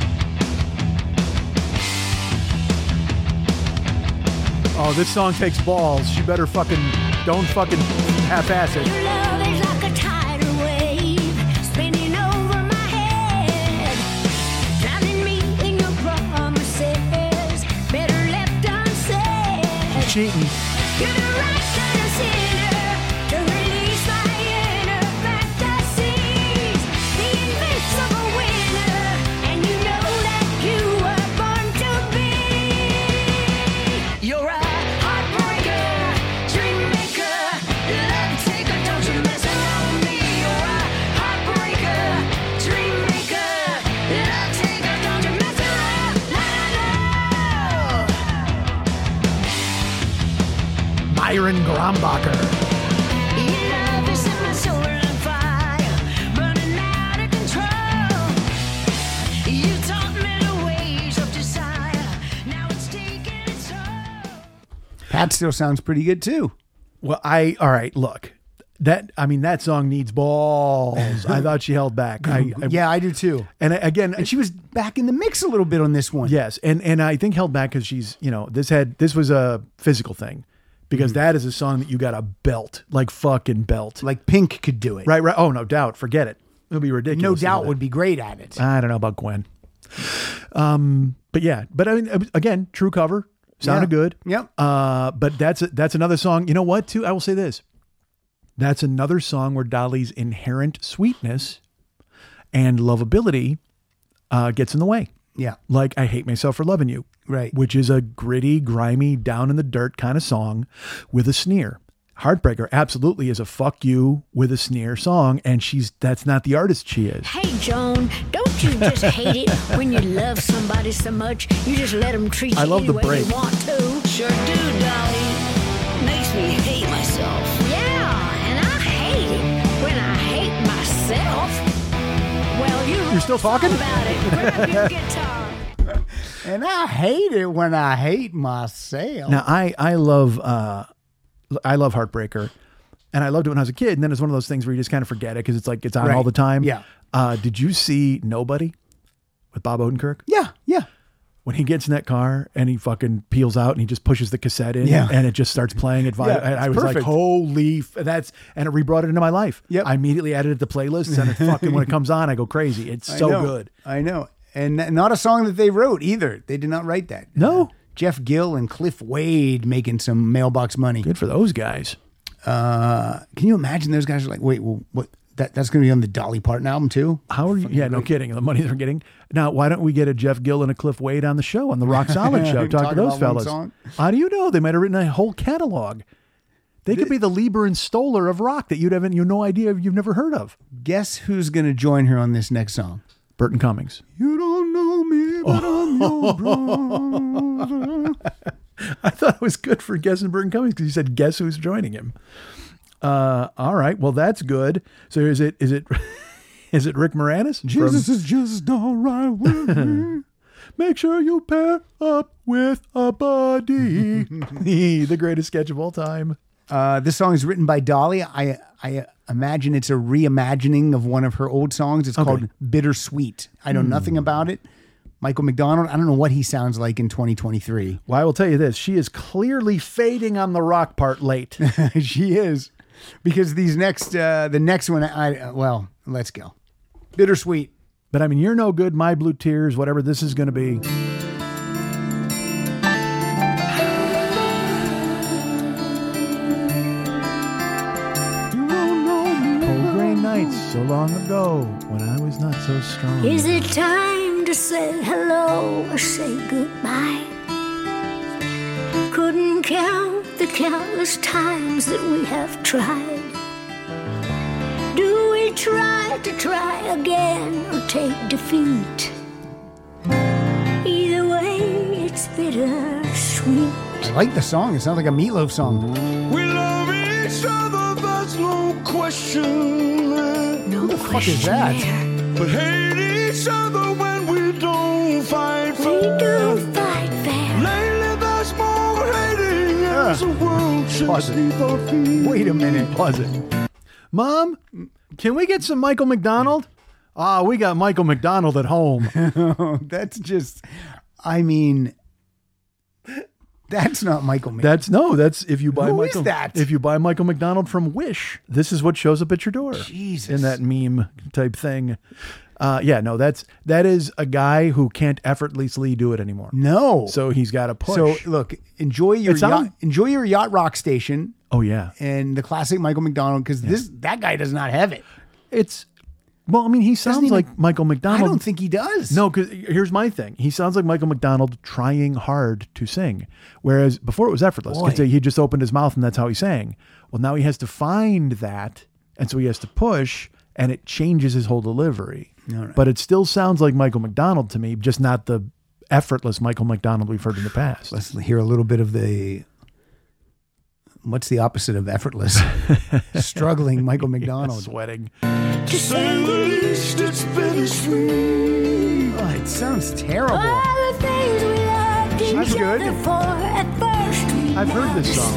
[SPEAKER 3] Oh, this song takes balls. She better don't fucking half-ass it.
[SPEAKER 4] Your love is like a tidal wave, spinning over my head, drowning me in your promises, better left unsaid.
[SPEAKER 3] Cheating.
[SPEAKER 4] You're the right kind of sinner to release my inner fantasies. The invincible winner, and you know that you were born to be. You're a heartbreaker, dream maker, love taker. Don't you mess around with me. You're a heartbreaker, dream maker, love taker. Don't you mess around. No, no, no.
[SPEAKER 3] Myron Grombacher.
[SPEAKER 4] Your love is set my soul on fire, burning out of control. You taught me the ways of desire.
[SPEAKER 2] That still sounds pretty good too.
[SPEAKER 3] Well, all right, look. That song needs balls. I thought she held back.
[SPEAKER 2] Yeah, I do too.
[SPEAKER 3] And again,
[SPEAKER 2] And she was back in the mix a little bit on this one.
[SPEAKER 3] yes, and I think held back because she's, this was a physical thing, because that is a song that you got to belt, like fucking belt.
[SPEAKER 2] Like Pink could do it.
[SPEAKER 3] Right. Oh, no doubt. Forget it. It'll be ridiculous.
[SPEAKER 2] No
[SPEAKER 3] to do
[SPEAKER 2] doubt
[SPEAKER 3] that.
[SPEAKER 2] would be great at it.
[SPEAKER 3] I don't know about Gwen. But yeah, but I mean, again, true cover, sounded good.
[SPEAKER 2] Yep.
[SPEAKER 3] But that's another song. You know what, too? I will say this. That's another song where Dolly's inherent sweetness and lovability gets in the way.
[SPEAKER 2] Yeah.
[SPEAKER 3] Like I Hate Myself for Loving You.
[SPEAKER 2] Right.
[SPEAKER 3] Which is a gritty, grimy, down in the dirt kind of song with a sneer. Heartbreaker absolutely is a fuck you with a sneer song, and that's not the artist she is.
[SPEAKER 4] Hey, Joan, don't you just hate it when you love somebody so much you just let them treat you
[SPEAKER 3] I love
[SPEAKER 4] any
[SPEAKER 3] the
[SPEAKER 4] way
[SPEAKER 3] break.
[SPEAKER 4] you want to?
[SPEAKER 10] Sure do, Dolly. Makes me hate myself.
[SPEAKER 4] Yeah, and I hate it when I hate myself. Well,
[SPEAKER 3] You're still talking?
[SPEAKER 4] about it. Grab your guitar.
[SPEAKER 2] And I hate it when I hate myself.
[SPEAKER 3] Now I love Heartbreaker, and I loved it when I was a kid. And then it's one of those things where you just kind of forget it because it's like it's on
[SPEAKER 2] Right.
[SPEAKER 3] all the time.
[SPEAKER 2] Yeah.
[SPEAKER 3] Did you see Nobody with Bob Odenkirk?
[SPEAKER 2] Yeah.
[SPEAKER 3] When he gets in that car and he fucking peels out and he just pushes the cassette in,
[SPEAKER 2] Yeah.
[SPEAKER 3] and it just starts playing at
[SPEAKER 2] Yeah,
[SPEAKER 3] and I
[SPEAKER 2] it's
[SPEAKER 3] was
[SPEAKER 2] perfect.
[SPEAKER 3] like, holy, and it rebrought it into my life.
[SPEAKER 2] Yep.
[SPEAKER 3] I immediately added it to playlists, and it fucking when it comes on, I go crazy. It's so good.
[SPEAKER 2] I know. And not a song that they wrote either. They did not write that.
[SPEAKER 3] No.
[SPEAKER 2] Jeff Gill and Cliff Wade making some mailbox money.
[SPEAKER 3] Good for those guys.
[SPEAKER 2] Can you imagine those guys are like, wait, well, what? That's going to be on the Dolly Parton album too?
[SPEAKER 3] How are you? Yeah, no kidding. The money they're getting. Now, why don't we get a Jeff Gill and a Cliff Wade on the show, on the Rock Solid show? Talk to those
[SPEAKER 2] about one
[SPEAKER 3] fellas.
[SPEAKER 2] song?
[SPEAKER 3] How do you know? They might have written a whole catalog. They could be the Lieber and Stoller of rock that you've no idea, you've never heard of.
[SPEAKER 2] Guess who's going to join her on this next song?
[SPEAKER 3] Burton Cummings.
[SPEAKER 2] You don't know me, but I'm your brother.
[SPEAKER 3] I thought it was good for guessing Burton Cummings because you said, guess who's joining him. All right. Well, that's good. So is it Rick Moranis?
[SPEAKER 2] Jesus is just all right with me.
[SPEAKER 3] Make sure you pair up with a buddy. The greatest sketch of all time.
[SPEAKER 2] This song is written by Dolly. I imagine it's a reimagining of one of her old songs. It's called Bittersweet. I know nothing about it. Michael McDonald, I don't know what he sounds like in 2023.
[SPEAKER 3] Well, I will tell you this. She is clearly fading on the rock part late.
[SPEAKER 2] She is. Because the next one, well, let's go. Bittersweet.
[SPEAKER 3] But I mean, You're No Good, My Blue Tears, whatever this is going to be. Cold gray nights so long ago when I was not so strong.
[SPEAKER 4] Is it time to say hello or say goodbye? Couldn't count the countless times that we have tried. Do we try again or take defeat? Either way, it's bittersweet.
[SPEAKER 2] I like the song. It sounds like a Meatloaf song.
[SPEAKER 6] We love each other, that's no question.
[SPEAKER 4] No
[SPEAKER 2] the fuck is that?
[SPEAKER 4] question
[SPEAKER 6] But hate each other when we don't fight
[SPEAKER 4] there. We
[SPEAKER 6] fair.
[SPEAKER 4] don't fight fair.
[SPEAKER 6] Lately there's more hating as the world
[SPEAKER 2] Pause
[SPEAKER 6] shakes
[SPEAKER 2] it.
[SPEAKER 6] beneath our feet.
[SPEAKER 2] Wait a minute.
[SPEAKER 3] Was it? Mom, can we get some Michael McDonald? We got Michael McDonald at home.
[SPEAKER 2] That's just, I mean, that's not Michael McDonald.
[SPEAKER 3] That's if you buy
[SPEAKER 2] Who is
[SPEAKER 3] Michael.
[SPEAKER 2] that?
[SPEAKER 3] If you buy Michael McDonald from Wish, this is what shows up at your door.
[SPEAKER 2] Jesus.
[SPEAKER 3] In that meme type thing. That is a guy who can't effortlessly do it anymore.
[SPEAKER 2] No.
[SPEAKER 3] So he's got to push.
[SPEAKER 2] So look, enjoy your
[SPEAKER 3] It's on.
[SPEAKER 2] yacht rock station
[SPEAKER 3] Oh yeah.
[SPEAKER 2] and the classic Michael McDonald because that guy does not have it.
[SPEAKER 3] Well, I mean, he sounds
[SPEAKER 2] even-
[SPEAKER 3] like Michael McDonald.
[SPEAKER 2] I don't think he does.
[SPEAKER 3] No, because here's my thing. He sounds like Michael McDonald trying hard to sing, whereas before it was effortless.
[SPEAKER 2] Boy.
[SPEAKER 3] He just opened his mouth and that's how he sang. Well, now he has to find that, and so he has to push, and it changes his whole delivery.
[SPEAKER 2] All right.
[SPEAKER 3] But it still sounds like Michael McDonald to me, just not the effortless Michael McDonald we've heard in the past.
[SPEAKER 2] Let's hear a little bit of the. What's the opposite of effortless? Struggling Michael McDonald.
[SPEAKER 3] Sweating.
[SPEAKER 4] To say the least,
[SPEAKER 6] It's bittersweet.
[SPEAKER 2] Oh, it sounds terrible.
[SPEAKER 4] all the things we loved
[SPEAKER 2] That's
[SPEAKER 4] each
[SPEAKER 2] good.
[SPEAKER 4] other for. At first we
[SPEAKER 3] I've heard this song.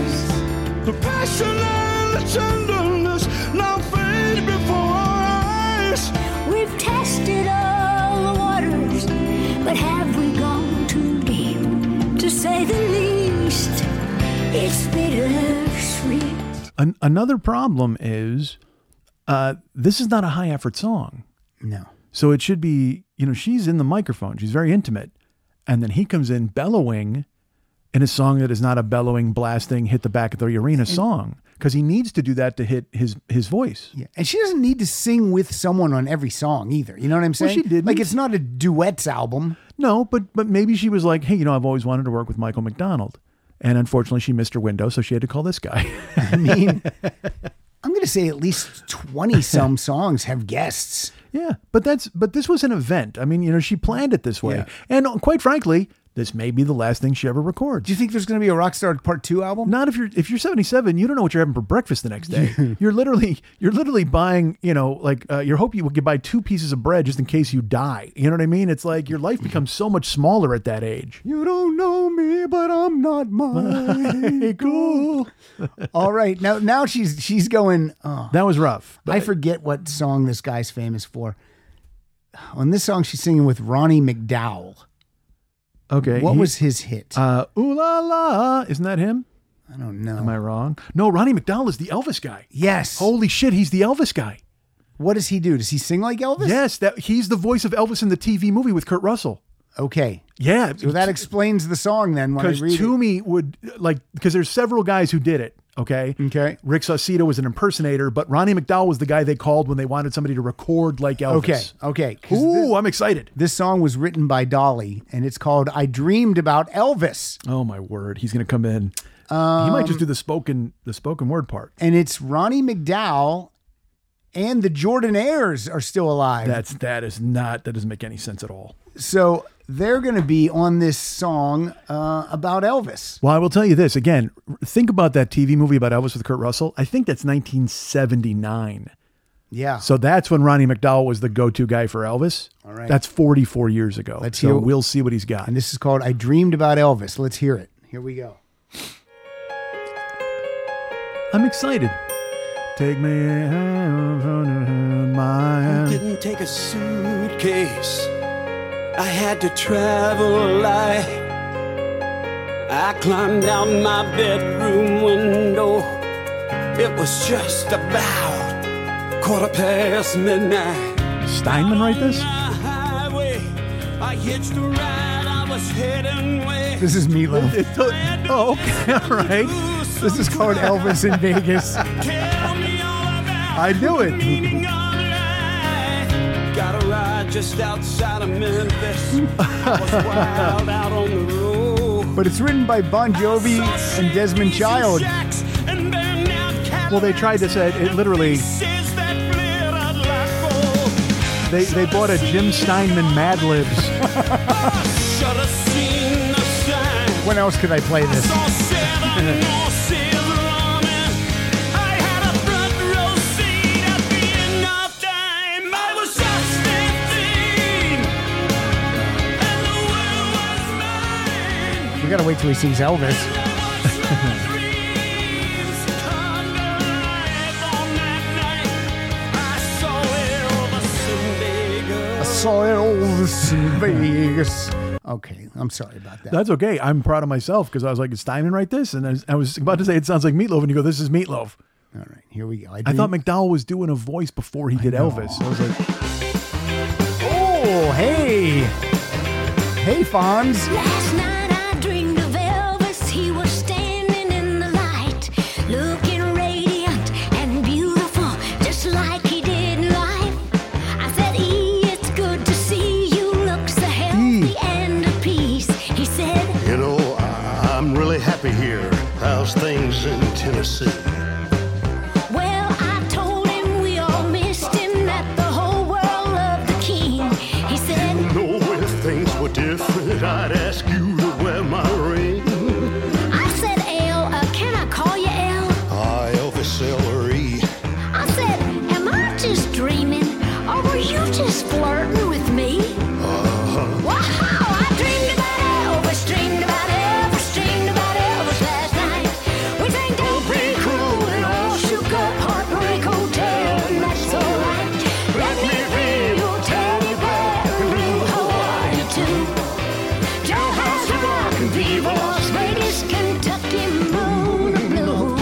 [SPEAKER 6] The passion and the tenderness now fade before our eyes.
[SPEAKER 4] We've tested all the waters, but have we gone too deep? To say the least, it's bittersweet.
[SPEAKER 3] Another problem is this is not a high effort song.
[SPEAKER 2] No.
[SPEAKER 3] So it should be, she's in the microphone. She's very intimate. And then he comes in bellowing in a song that is not a bellowing, blasting, hit the back of the arena song. Because he needs to do that to hit his voice.
[SPEAKER 2] Yeah. And she doesn't need to sing with someone on every song either. You know what I'm saying?
[SPEAKER 3] Well, she didn't.
[SPEAKER 2] Like, it's not a duets album.
[SPEAKER 3] No, but maybe she was like, hey, I've always wanted to work with Michael McDonald. And unfortunately, she missed her window, so she had to call this guy.
[SPEAKER 2] I mean, I'm going to say at least 20-some songs have guests.
[SPEAKER 3] Yeah, but this was an event. I mean, she planned it this way.
[SPEAKER 2] Yeah.
[SPEAKER 3] And quite frankly, this may be the last thing she ever records.
[SPEAKER 2] Do you think there's going to be a Rockstar Part 2 album?
[SPEAKER 3] Not if you're 77, you don't know what you're having for breakfast the next day. You're literally buying, you hope you could buy 2 pieces of bread just in case you die. You know what I mean? It's like your life becomes so much smaller at that age.
[SPEAKER 2] You don't know me, but I'm not Michael. All right. Now she's going,
[SPEAKER 3] that was rough.
[SPEAKER 2] I forget what song this guy's famous for. On this song, she's singing with Ronnie McDowell.
[SPEAKER 3] Okay.
[SPEAKER 2] What was his hit?
[SPEAKER 3] Ooh La La. Isn't that him?
[SPEAKER 2] I don't know.
[SPEAKER 3] Am I wrong? No, Ronnie McDowell is the Elvis guy.
[SPEAKER 2] Yes.
[SPEAKER 3] Holy shit, he's the Elvis guy.
[SPEAKER 2] What does he do? Does he sing like Elvis?
[SPEAKER 3] Yes, he's the voice of Elvis in the TV movie with Kurt Russell.
[SPEAKER 2] Okay.
[SPEAKER 3] Yeah.
[SPEAKER 2] So that explains the song then when I read it.
[SPEAKER 3] Because Toomey would, because there's several guys who did it. Okay. Rick Saucedo was an impersonator, but Ronnie McDowell was the guy they called when they wanted somebody to record like Elvis.
[SPEAKER 2] Okay.
[SPEAKER 3] Ooh, I'm excited.
[SPEAKER 2] This song was written by Dolly, and it's called "I Dreamed About Elvis."
[SPEAKER 3] Oh my word, he's going to come in. He might just do the spoken word part.
[SPEAKER 2] And it's Ronnie McDowell and the Jordanaires are still alive.
[SPEAKER 3] That doesn't make any sense at all.
[SPEAKER 2] So they're going to be on this song about Elvis.
[SPEAKER 3] Well, I will tell you this again. Think about that TV movie about Elvis with Kurt Russell. I think that's 1979.
[SPEAKER 2] Yeah.
[SPEAKER 3] So that's when Ronnie McDowell was the go-to guy for Elvis.
[SPEAKER 2] All right.
[SPEAKER 3] That's 44 years ago. We'll see what he's got.
[SPEAKER 2] And this is called "I Dreamed About Elvis." Let's hear it. Here we go.
[SPEAKER 3] I'm excited. Take me on my hand.
[SPEAKER 8] Didn't take a suitcase. I had to travel light. I climbed out my bedroom window. It was just about midnight.
[SPEAKER 3] Steinman write this?
[SPEAKER 8] Highway, I hitched a ride. I was heading west.
[SPEAKER 2] This is Meatloaf.
[SPEAKER 3] Oh, okay. All right.
[SPEAKER 2] This is called Elvis in Vegas.
[SPEAKER 3] I knew it.
[SPEAKER 8] Got a ride just outside of Memphis. I was wild out on the road.
[SPEAKER 2] But it's written by Bon Jovi and Desmond Child.
[SPEAKER 3] Well, they tried to say it literally. They bought a Jim Steinman Mad Libs.
[SPEAKER 2] When else could I play this? We gotta wait till he sings Elvis. I saw Elvis in Vegas. Okay, I'm sorry about that.
[SPEAKER 3] That's okay. I'm proud of myself because I was like, "Did Steinman write this?" And I was about to say it sounds like Meatloaf, and you go, "This is Meatloaf."
[SPEAKER 2] All right, here we go.
[SPEAKER 3] I thought McDowell was doing a voice before he did Elvis. I was like,
[SPEAKER 2] "Oh, hey, hey, Fonz."
[SPEAKER 4] Last night I dreamed of Elvis. He was standing in the light, looking radiant and beautiful, just like he did in life. I said, "E, it's good to see you. Look so healthy and at peace." He said,
[SPEAKER 11] I'm really happy here. How's things in Tennessee?
[SPEAKER 4] well, I told him we all missed him, that the whole world loved the king. He said,
[SPEAKER 11] No, if things were different, I'd ask you to wear my ring.
[SPEAKER 4] I said, L, can I call you L?
[SPEAKER 11] Elvis Ellery.
[SPEAKER 4] I said, am I just dreaming, or were you just flirting with me? Wow, I dreamed about Elvis, dreamed about Elvis, dreamed about Elvis too. Jailhouse Rock, Viva Las Vegas, Kentucky moon blue.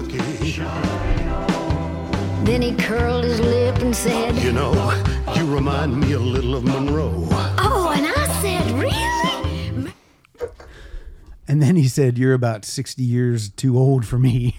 [SPEAKER 4] Then he curled his lip and said,
[SPEAKER 11] You know, you remind me a little of Monroe.
[SPEAKER 4] oh, and I said, really?
[SPEAKER 2] And then he said, you're about 60 years too old for me.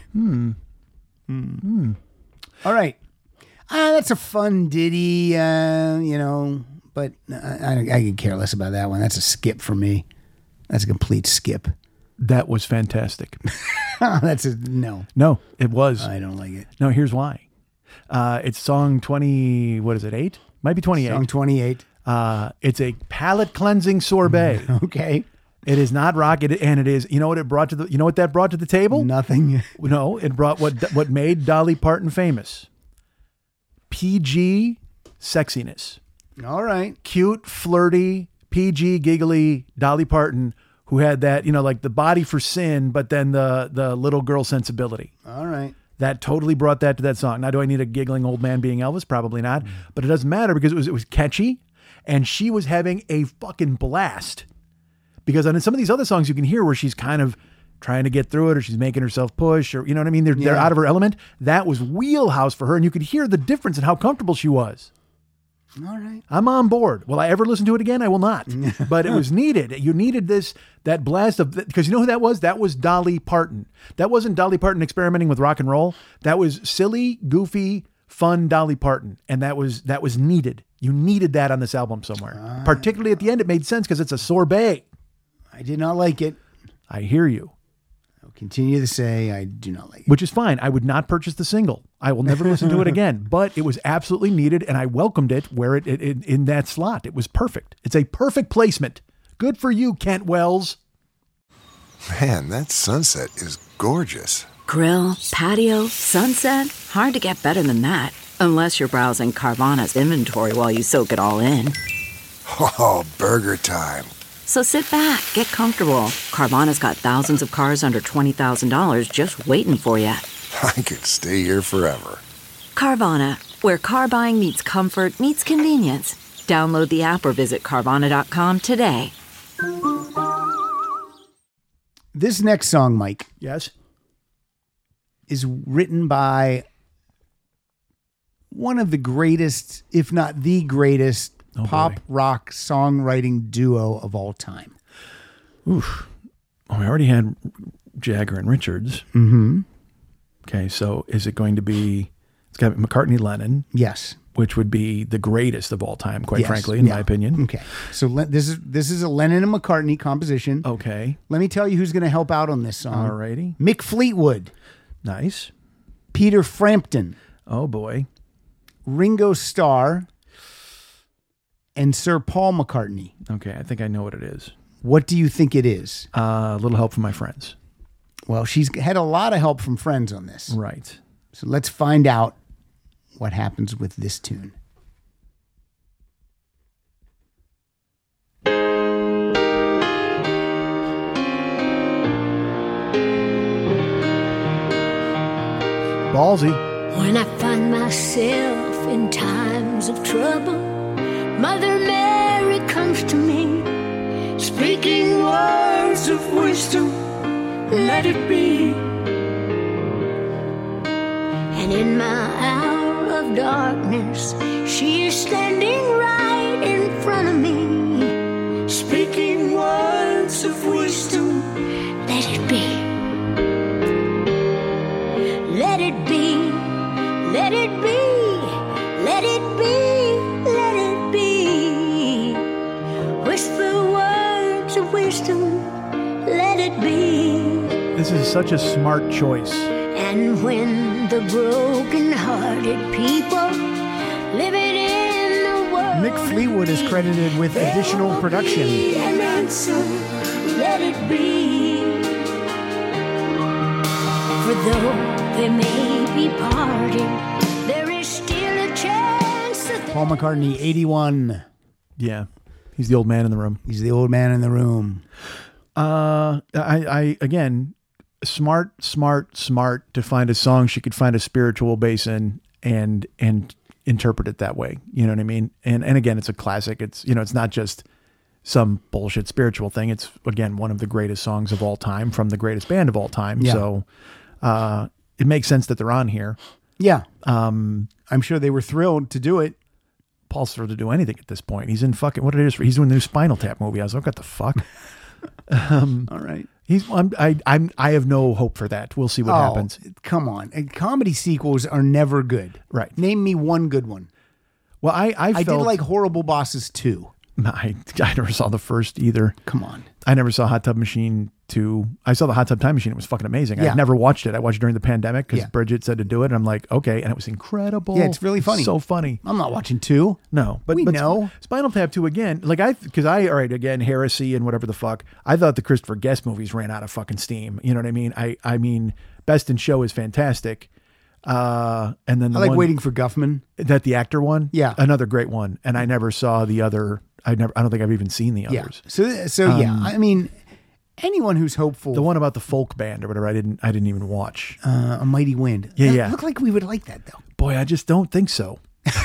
[SPEAKER 2] All right. That's a fun ditty, but I could care less about that one. That's a skip for me. That's a complete skip.
[SPEAKER 3] That was fantastic.
[SPEAKER 2] That's a no.
[SPEAKER 3] No, it was.
[SPEAKER 2] I don't like it.
[SPEAKER 3] No, here's why. It's song 20, what is it, 8? Might be 28.
[SPEAKER 2] Song 28.
[SPEAKER 3] It's a palate cleansing sorbet.
[SPEAKER 2] Okay.
[SPEAKER 3] It is not rock, and it is. You know what it brought to the? You know what that brought to the table?
[SPEAKER 2] Nothing.
[SPEAKER 3] No, it brought what made Dolly Parton famous. PG sexiness.
[SPEAKER 2] All right.
[SPEAKER 3] Cute, flirty, PG, giggly Dolly Parton, who had that, like the body for sin, but then the little girl sensibility.
[SPEAKER 2] All right.
[SPEAKER 3] That totally brought that to that song. Now, do I need a giggling old man being Elvis? Probably not. But it doesn't matter because it was catchy, and she was having a fucking blast. Because in some of these other songs, you can hear where she's kind of trying to get through it, or she's making herself push, or you know what I mean? They're out of her element. That was wheelhouse for her, and you could hear the difference in how comfortable she was.
[SPEAKER 2] All right.
[SPEAKER 3] I'm on board. Will I ever listen to it again? I will not. But it was needed. You needed that blast of, because you know who that was? That was Dolly Parton. That wasn't Dolly Parton experimenting with rock and roll. That was silly, goofy, fun Dolly Parton. And that was needed. You needed that on this album somewhere. Particularly at the end, it made sense because it's a sorbet.
[SPEAKER 2] I did not like it.
[SPEAKER 3] I hear you.
[SPEAKER 2] I'll continue to say I do not like it.
[SPEAKER 3] Which is fine. I would not purchase the single. I will never listen to it again. But it was absolutely needed, and I welcomed it where it in that slot. It was perfect. It's a perfect placement. Good for you, Kent Wells.
[SPEAKER 12] Man, that sunset is gorgeous.
[SPEAKER 13] Grill, patio, sunset. Hard to get better than that. Unless you're browsing Carvana's inventory while you soak it all in.
[SPEAKER 12] Oh, burger time.
[SPEAKER 13] So sit back, get comfortable. Carvana's got thousands of cars under $20,000 just waiting for you.
[SPEAKER 12] I could stay here forever.
[SPEAKER 13] Carvana, where car buying meets comfort, meets convenience. Download the app or visit Carvana.com today.
[SPEAKER 2] This next song, Mike.
[SPEAKER 3] Yes.
[SPEAKER 2] Is written by one of the greatest, if not the greatest, pop rock songwriting duo of all time.
[SPEAKER 3] Oof. Well, we already had Jagger and Richards.
[SPEAKER 2] Mm-hmm.
[SPEAKER 3] Okay, so is it going to be, it's got McCartney, Lennon.
[SPEAKER 2] Yes.
[SPEAKER 3] Which would be the greatest of all time, quite
[SPEAKER 2] Yes.
[SPEAKER 3] frankly, in my opinion.
[SPEAKER 2] Okay. So this is a Lennon and McCartney composition.
[SPEAKER 3] Okay.
[SPEAKER 2] Let me tell you who's going to help out on this song.
[SPEAKER 3] Alrighty.
[SPEAKER 2] Mick Fleetwood.
[SPEAKER 3] Nice.
[SPEAKER 2] Peter Frampton.
[SPEAKER 3] Oh, boy.
[SPEAKER 2] Ringo Starr. And Sir Paul McCartney.
[SPEAKER 3] Okay, I think I know what it is.
[SPEAKER 2] What do you think it is?
[SPEAKER 3] A little help from my friends.
[SPEAKER 2] Well, she's had a lot of help from friends on this.
[SPEAKER 3] Right.
[SPEAKER 2] So let's find out what happens with this tune.
[SPEAKER 3] Ballsy.
[SPEAKER 4] When I find myself in times of trouble, Mother Mary comes to me, speaking words of wisdom, let it be. And in my hour of darkness, she is standing right in front of me, speaking words of wisdom, let it be. Let it be, let it be, let it be, let it be. Whisper words of wisdom, let it be.
[SPEAKER 3] This is such a smart choice.
[SPEAKER 4] And when the broken-hearted people living in the world,
[SPEAKER 2] Mick Fleetwood is credited with additional production.
[SPEAKER 4] An answer, let it be. For though they may be parted, there is still a chance that
[SPEAKER 2] Paul McCartney, 81.
[SPEAKER 3] Yeah. He's the old man in the room.
[SPEAKER 2] He's the old man in the room.
[SPEAKER 3] I again, smart to find a song she could find a spiritual base in and interpret it that way. You know what I mean? And again, it's a classic. It's, it's not just some bullshit spiritual thing. It's, again, one of the greatest songs of all time from the greatest band of all time.
[SPEAKER 2] Yeah.
[SPEAKER 3] So it makes sense that they're on here.
[SPEAKER 2] Yeah. I'm sure they were thrilled to do it.
[SPEAKER 3] Paul's thrilled to do anything at this point. He's in fucking, what it is, he's doing the new Spinal Tap movie. I was like, what the fuck?
[SPEAKER 2] All right.
[SPEAKER 3] I have no hope for that. We'll see what happens.
[SPEAKER 2] Come on. And comedy sequels are never good.
[SPEAKER 3] Right.
[SPEAKER 2] Name me one good one.
[SPEAKER 3] Well, I
[SPEAKER 2] did like Horrible Bosses 2.
[SPEAKER 3] I never saw the first either.
[SPEAKER 2] Come on.
[SPEAKER 3] I never saw Hot Tub Machine 2. I saw the Hot Tub Time Machine. It was fucking amazing.
[SPEAKER 2] Yeah.
[SPEAKER 3] I never watched it. I watched it during the pandemic because
[SPEAKER 2] Yeah.
[SPEAKER 3] Bridget said to do it. And I'm like, okay. And it was incredible.
[SPEAKER 2] Yeah, it's really funny.
[SPEAKER 3] So funny.
[SPEAKER 2] I'm not watching 2.
[SPEAKER 3] No, but
[SPEAKER 2] We know.
[SPEAKER 3] Spinal Tap 2 again. Like all right, again, heresy and whatever the fuck. I thought the Christopher Guest movies ran out of fucking steam. You know what I mean? I mean, Best in Show is fantastic. And then
[SPEAKER 2] I like Waiting for Guffman.
[SPEAKER 3] That the actor one?
[SPEAKER 2] Yeah.
[SPEAKER 3] Another great one. And I never saw the other. I don't think I've even seen the
[SPEAKER 2] Yeah.
[SPEAKER 3] others.
[SPEAKER 2] So yeah, I mean, anyone who's hopeful.
[SPEAKER 3] The one about the folk band or whatever, I didn't even watch.
[SPEAKER 2] A Mighty Wind.
[SPEAKER 3] Yeah,
[SPEAKER 2] That
[SPEAKER 3] yeah.
[SPEAKER 2] looked like we would like that though.
[SPEAKER 3] Boy, I just don't think so.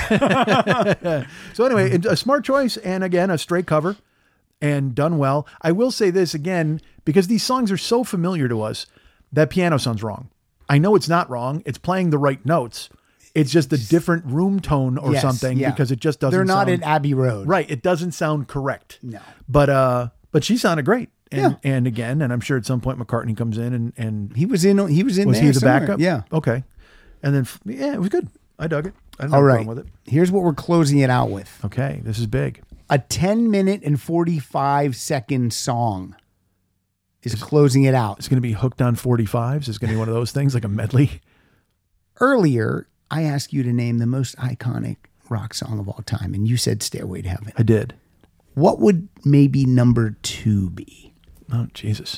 [SPEAKER 3] So anyway, a smart choice, and again, a straight cover, and done well. I will say this again, because these songs are so familiar to us, that piano sounds wrong. I know it's not wrong. It's playing the right notes. It's just a different room tone or
[SPEAKER 2] Yes,
[SPEAKER 3] something
[SPEAKER 2] yeah.
[SPEAKER 3] because it just doesn't
[SPEAKER 2] They're not
[SPEAKER 3] sound,
[SPEAKER 2] at Abbey Road.
[SPEAKER 3] right. It doesn't sound correct.
[SPEAKER 2] No.
[SPEAKER 3] But she sounded great. And,
[SPEAKER 2] Yeah.
[SPEAKER 3] and again, and I'm sure at some point McCartney comes in and
[SPEAKER 2] He was in
[SPEAKER 3] was
[SPEAKER 2] there
[SPEAKER 3] he the
[SPEAKER 2] somewhere.
[SPEAKER 3] backup?
[SPEAKER 2] Yeah.
[SPEAKER 3] Okay. And then, it was good. I dug it. I didn't
[SPEAKER 2] All
[SPEAKER 3] have a
[SPEAKER 2] right.
[SPEAKER 3] problem with it.
[SPEAKER 2] Here's what we're closing it out with.
[SPEAKER 3] Okay. This is big.
[SPEAKER 2] A 10-minute and 45-second song is closing it out.
[SPEAKER 3] It's going to be hooked on 45s. It's going to be one of those things, like a medley.
[SPEAKER 2] Earlier, I asked you to name the most iconic rock song of all time, and you said Stairway to Heaven.
[SPEAKER 3] I did.
[SPEAKER 2] What would maybe number 2 be?
[SPEAKER 3] Oh, Jesus.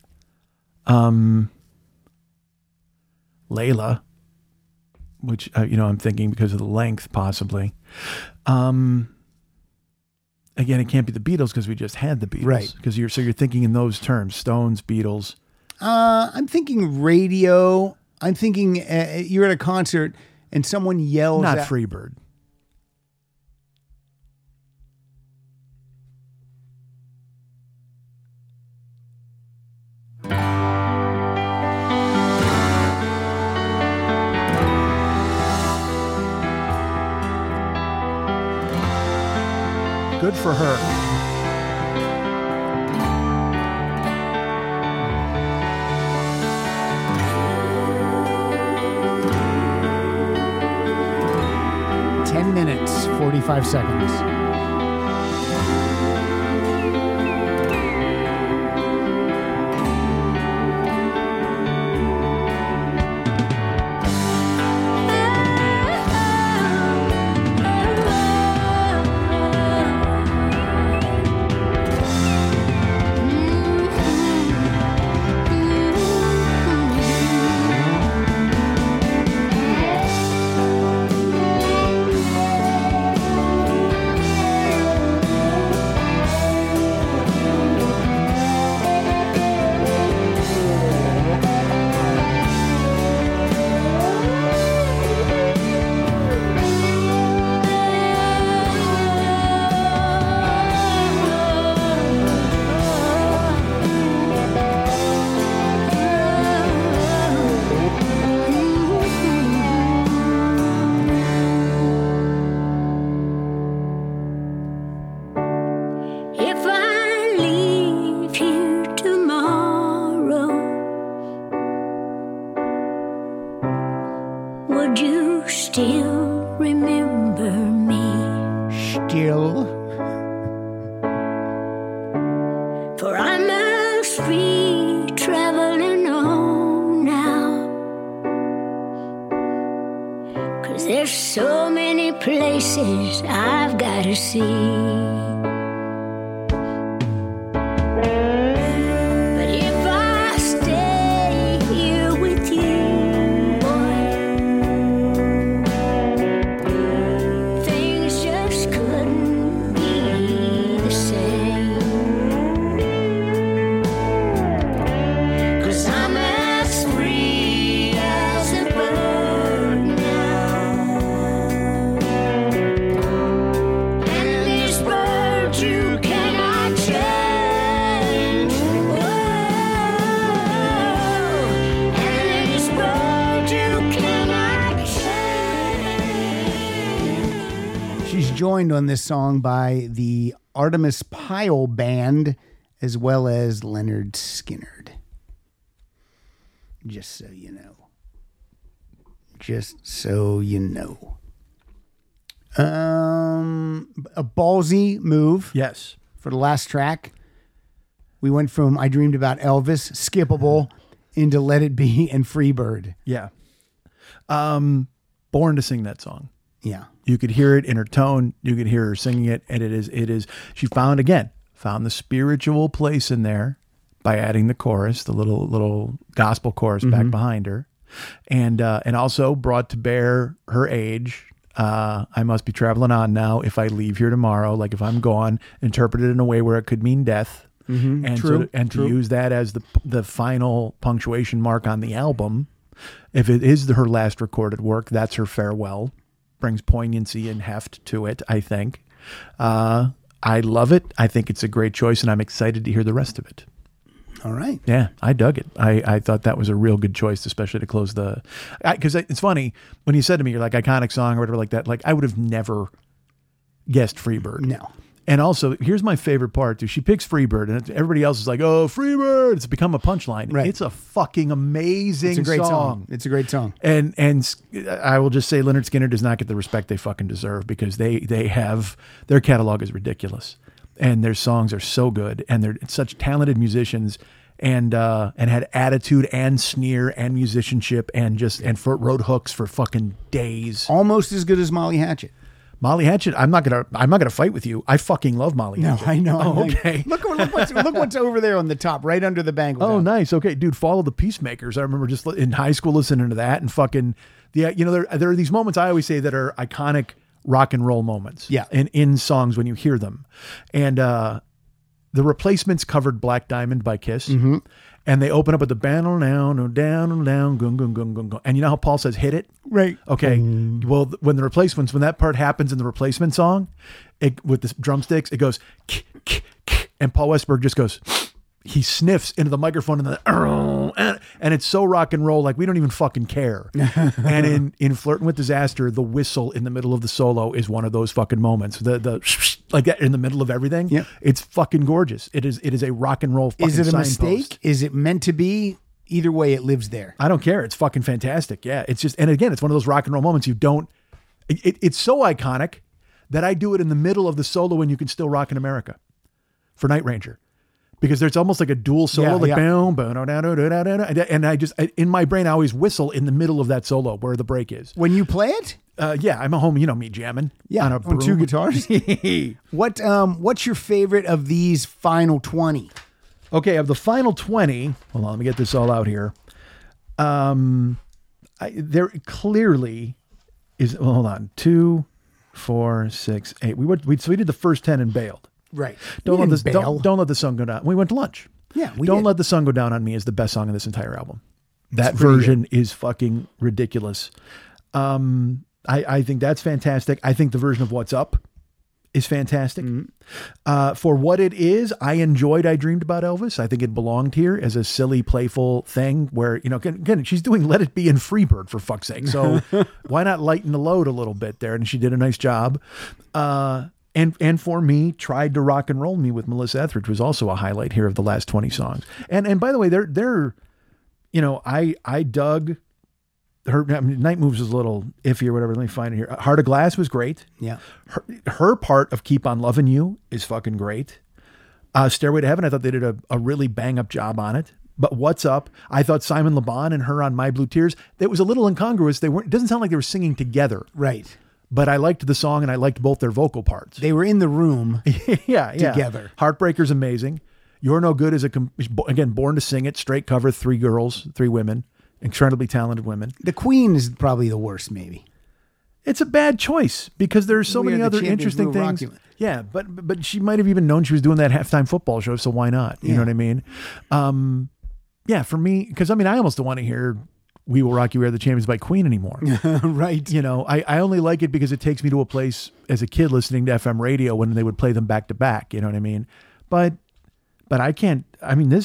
[SPEAKER 3] Layla, which, I'm thinking because of the length, possibly. Again, it can't be the Beatles because we just had the Beatles.
[SPEAKER 2] Right.
[SPEAKER 3] Because you're thinking in those terms, Stones, Beatles.
[SPEAKER 2] I'm thinking radio. I'm thinking you're at a concert and someone yells
[SPEAKER 3] Not
[SPEAKER 2] at...
[SPEAKER 3] Freebird. Good for her.
[SPEAKER 2] minutes, 45 seconds.
[SPEAKER 4] If I leave here tomorrow, would you still remember me?
[SPEAKER 2] Still.
[SPEAKER 4] For I must be traveling on now, 'cause there's so many places I've got to see. But if I stay here with you, boy, things just couldn't be the same. 'Cause I'm as free as a bird now, and these birds
[SPEAKER 2] joined on this song by the Artemis Pyle Band as well as Leonard Skinnard. Just so you know. Just so you know. A ballsy move.
[SPEAKER 3] Yes.
[SPEAKER 2] For the last track. We went from I Dreamed About Elvis, Skippable, into Let It Be and Freebird.
[SPEAKER 3] Yeah. Born to sing that song.
[SPEAKER 2] Yeah.
[SPEAKER 3] You could hear it in her tone. You could hear her singing it. And it is, she found the spiritual place in there by adding the chorus, the little gospel chorus back behind her. And also brought to bear her age. I must be traveling on now if I leave here tomorrow. Like if I'm gone, interpreted in a way where it could mean death. And
[SPEAKER 2] True.
[SPEAKER 3] To use that as the final punctuation mark on the album. If it is her last recorded work, that's her farewell. Brings poignancy and heft to it, I think. I love it. I think it's a great choice, and I'm excited to hear the rest of it.
[SPEAKER 2] All right.
[SPEAKER 3] Yeah, I dug it. I thought that was a real good choice, especially to close the... Because it's funny, when you said to me, you're like, iconic song or whatever like that, like I would have never guessed Freebird.
[SPEAKER 2] No.
[SPEAKER 3] And also, here's my favorite part, too. She picks Freebird, and everybody else is like, oh, Freebird. It's become a punchline.
[SPEAKER 2] Right.
[SPEAKER 3] It's a fucking amazing
[SPEAKER 2] It's a great
[SPEAKER 3] song.
[SPEAKER 2] It's a great song.
[SPEAKER 3] And I will just say Leonard Skinner does not get the respect they fucking deserve because they have, their catalog is ridiculous. And their songs are so good. And they're such talented musicians and had attitude and sneer and musicianship and wrote hooks for fucking days.
[SPEAKER 2] Almost as good as Molly Hatchet.
[SPEAKER 3] Molly Hatchet, I'm not gonna fight with you. I fucking love Molly Hatchet.
[SPEAKER 2] No, I know.
[SPEAKER 3] Oh, okay.
[SPEAKER 2] Look what's over there on the top, right under the Bangles.
[SPEAKER 3] Oh,
[SPEAKER 2] album.
[SPEAKER 3] nice. Okay, dude. Follow the Peacemakers. I remember just in high school listening to that and fucking there are these moments I always say that are iconic rock and roll moments.
[SPEAKER 2] Yeah.
[SPEAKER 3] In songs when you hear them, and the Replacements covered Black Diamond by Kiss.
[SPEAKER 2] Mm-hmm.
[SPEAKER 3] And they open up with the down, down, gung, gung, gung, gung, gung. And you know how Paul says, hit it?
[SPEAKER 2] Right.
[SPEAKER 3] Okay. Well, when that part happens in the Replacement song, with the drumsticks, it goes, k, k, k, and Paul Westberg just goes, he sniffs into the microphone and it's so rock and roll, like we don't even fucking care. And in Flirting with Disaster, the whistle in the middle of the solo is one of those fucking moments. The like that in the middle of everything.
[SPEAKER 2] Yeah.
[SPEAKER 3] It's fucking gorgeous. It is a rock and roll fucking
[SPEAKER 2] Is it a
[SPEAKER 3] signpost.
[SPEAKER 2] mistake? Is it meant to be? Either way, it lives there.
[SPEAKER 3] I don't care. It's fucking fantastic. Yeah. It's just, and again, it's one of those rock and roll moments it's so iconic that I do it in the middle of the solo when You Can Still Rock in America for Night Ranger. Because there's almost like a dual solo, boom, boom, and I just, in my brain, I always whistle in the middle of that solo where the break is.
[SPEAKER 2] When you play it?
[SPEAKER 3] Yeah, I'm a home, me jamming.
[SPEAKER 2] Yeah, on two guitars. What's your favorite of these final 20?
[SPEAKER 3] Okay, of the final 20, hold on, let me get this all out here. There clearly is, hold on, 2, 4, 6, 8. We did the first 10 and bailed.
[SPEAKER 2] Right.
[SPEAKER 3] Don't let the sun go down. We went to lunch.
[SPEAKER 2] Yeah.
[SPEAKER 3] Don't Let the Sun Go Down on Me is the best song of this entire album. That version is fucking ridiculous. I think that's fantastic. I think the version of What's Up is fantastic. Mm-hmm. For what it is, I enjoyed I Dreamed About Elvis. I think it belonged here as a silly, playful thing where, again, she's doing Let It Be and Freebird for fuck's sake. So why not lighten the load a little bit there? And she did a nice job. And for me, Tried to Rock and Roll Me with Melissa Etheridge was also a highlight here of the last 20 songs. And by the way, I dug her. Night Moves was a little iffy or whatever. Let me find it here. Heart of Glass was great.
[SPEAKER 2] Yeah.
[SPEAKER 3] Her part of Keep on Loving You is fucking great. Stairway to Heaven, I thought they did a really bang up job on it. But What's Up, I thought Simon Le Bon and her on My Blue Tears, it was a little incongruous. It doesn't sound like they were singing together.
[SPEAKER 2] Right.
[SPEAKER 3] But I liked the song and I liked both their vocal parts.
[SPEAKER 2] They were in the room together.
[SPEAKER 3] Heartbreaker's amazing. You're No Good is again, Born to Sing It, straight cover, 3 girls, 3 women, incredibly talented women.
[SPEAKER 2] The Queen is probably the worst, maybe.
[SPEAKER 3] It's a bad choice because there's so many other interesting things. Yeah, but she might have even known she was doing that halftime football show, so why not? You know what I mean? Yeah, for me, because I almost don't want to hear We Will Rock You, We Are the Champions by Queen anymore.
[SPEAKER 2] Right.
[SPEAKER 3] I only like it because it takes me to a place as a kid listening to FM radio when they would play them back to back. You know what I mean? But I can't,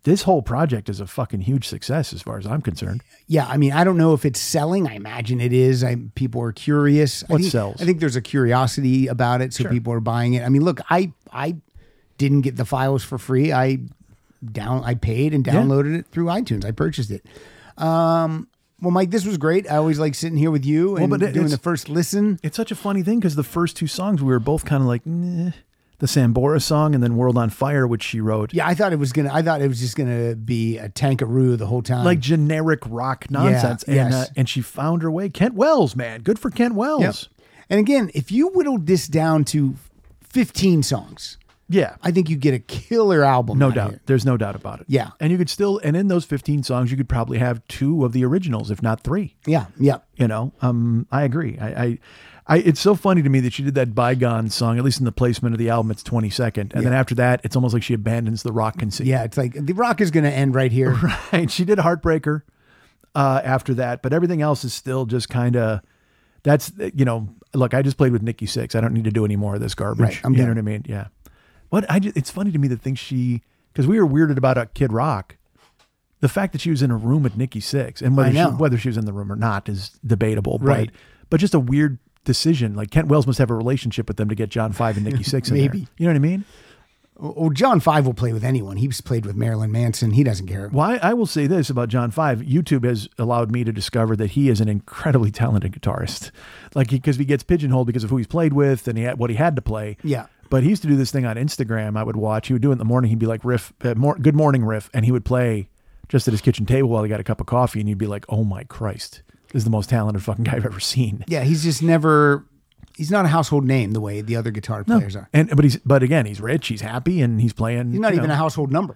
[SPEAKER 3] this whole project is a fucking huge success as far as I'm concerned.
[SPEAKER 2] Yeah, I mean, I don't know if it's selling. I imagine it is. People are curious.
[SPEAKER 3] What sells?
[SPEAKER 2] I think there's a curiosity about it, so people are buying it. I mean, look, I didn't get the files for free. I paid and downloaded it through iTunes. I purchased it. Well, Mike, this was great. I always like sitting here with you and doing the first listen.
[SPEAKER 3] It's such a funny thing because the first two songs we were both kind of like, nah. The Sambora song and then World on Fire, which she wrote.
[SPEAKER 2] Yeah, I thought it was just gonna be a tankaroo the whole time,
[SPEAKER 3] like generic rock nonsense. And she found her way. Kent Wells, man, good for Kent Wells.
[SPEAKER 2] Yep. And again, if you whittled this down to 15 songs, I think you get a killer album.
[SPEAKER 3] No doubt. There's no doubt about it.
[SPEAKER 2] Yeah.
[SPEAKER 3] And you could still, and in those 15 songs, you could probably have 2 of the originals, if not 3.
[SPEAKER 2] Yeah.
[SPEAKER 3] You know, I agree. It's so funny to me that she did that Bygone song, at least in the placement of the album, it's 22nd. And then after that, it's almost like she abandons the rock conceit.
[SPEAKER 2] Yeah, it's like the rock is going to end right here.
[SPEAKER 3] Right. She did Heartbreaker after that, but everything else is still just kind of, that's, you know, look, I just played with Nikki Sixx. I don't need to do any more of this garbage.
[SPEAKER 2] Right, I'm
[SPEAKER 3] you
[SPEAKER 2] done.
[SPEAKER 3] know what I mean? Yeah. It's funny to me that things because we were weirded about Kid Rock. The fact that she was in a room with Nikki Sixx, and whether she was in the room or not is debatable.
[SPEAKER 2] Right.
[SPEAKER 3] But just a weird decision. Like Kent Wells must have a relationship with them to get John 5 and Nikki Sixx in
[SPEAKER 2] Maybe.
[SPEAKER 3] there. You know what I mean?
[SPEAKER 2] Well, John 5 will play with anyone. He's played with Marilyn Manson. He doesn't care.
[SPEAKER 3] Well, I will say this about John 5. YouTube has allowed me to discover that he is an incredibly talented guitarist. Like, because he gets pigeonholed because of who he's played with and what he had to play.
[SPEAKER 2] Yeah.
[SPEAKER 3] But he used to do this thing on Instagram I would watch. He would do it in the morning. He'd be like, good morning, riff. And he would play just at his kitchen table while he got a cup of coffee. And you'd be like, oh my Christ, this is the most talented fucking guy I've ever seen.
[SPEAKER 2] Yeah, he's not a household name the way the other guitar players are.
[SPEAKER 3] But again, he's rich, he's happy, and he's playing.
[SPEAKER 2] He's not even a household number.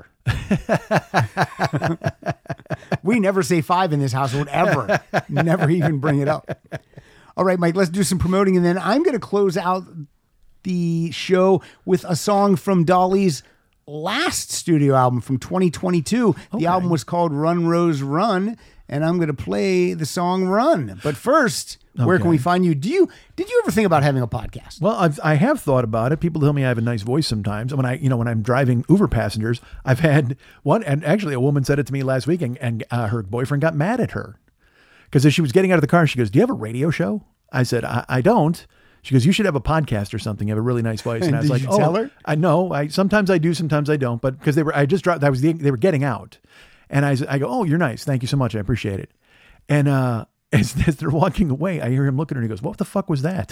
[SPEAKER 2] We never say 5 in this household ever. Never even bring it up. All right, Mike, let's do some promoting, and then I'm going to close out the show with a song from Dolly's last studio album from 2022. Okay. The album was called Run Rose Run, and I'm going to play the song Run. But first, where can we find you? Did you ever think about having a podcast?
[SPEAKER 3] Well, I have thought about it. People tell me I have a nice voice sometimes. When I'm driving Uber passengers, I've had one, and actually a woman said it to me last week, and her boyfriend got mad at her because as she was getting out of the car, she goes, "Do you have a radio show?" I said, I don't. She goes, "You should have a podcast or something. You have a really nice voice." And I was like,
[SPEAKER 2] tell her?
[SPEAKER 3] I know. Sometimes I do, sometimes I don't. But because they were getting out. And I go, "Oh, you're nice. Thank you so much. I appreciate it." And as they're walking away, I hear him look at her and he goes, "What the fuck was that?"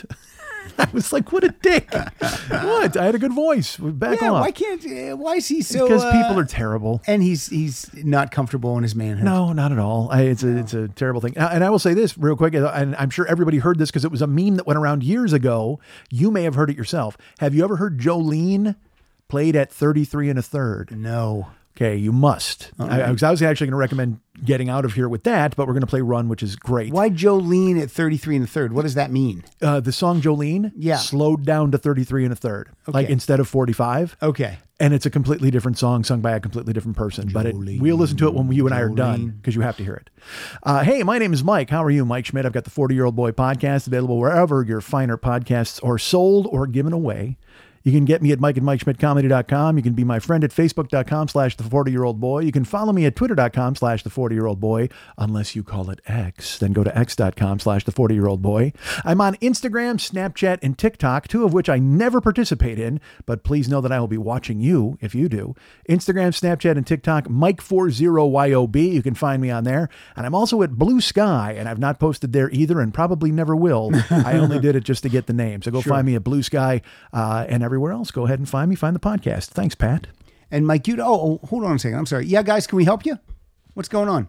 [SPEAKER 3] I was like, what a dick. What? I had a good voice. Back off.
[SPEAKER 2] Why is he so...
[SPEAKER 3] Because people are terrible.
[SPEAKER 2] And he's not comfortable in his manhood.
[SPEAKER 3] No, not at all. It's a terrible thing. And I will say this real quick, and I'm sure everybody heard this because it was a meme that went around years ago. You may have heard it yourself. Have you ever heard Jolene played at 33 1/3?
[SPEAKER 2] No.
[SPEAKER 3] Okay, you must.
[SPEAKER 2] Right.
[SPEAKER 3] I was actually going to recommend getting out of here with that, but we're going to play Run, which is great.
[SPEAKER 2] Why Jolene at 33 1/3? What does that mean?
[SPEAKER 3] The song Jolene slowed down to 33 1/3, like instead of 45.
[SPEAKER 2] Okay.
[SPEAKER 3] And it's a completely different song sung by a completely different person. Jolene, but we'll listen to it when you and I are done because you have to hear it. Hey, my name is Mike. How are you? Mike Schmidt. I've got the 40-Year-Old Boy podcast available wherever your finer podcasts are sold or given away. You can get me at MikeandMikeSchmidtComedy.com. You can be my friend at Facebook.com/the40-year-old-boy. You can follow me at Twitter.com/the40-year-old-boy. Unless you call it X, then go to X.com/the40-year-old-boy. I'm on Instagram, Snapchat, and TikTok, 2 of which I never participate in, but please know that I will be watching you if you do. Instagram, Snapchat, and TikTok, Mike40YOB. You can find me on there. And I'm also at Blue Sky, and I've not posted there either and probably never will. I only did it just to get the name. So go find me at Blue Sky and everywhere else. Go ahead and find me. Find the podcast. Thanks, Pat.
[SPEAKER 2] And Mike, hold on a second. I'm sorry. Yeah, guys, can we help you? What's going on?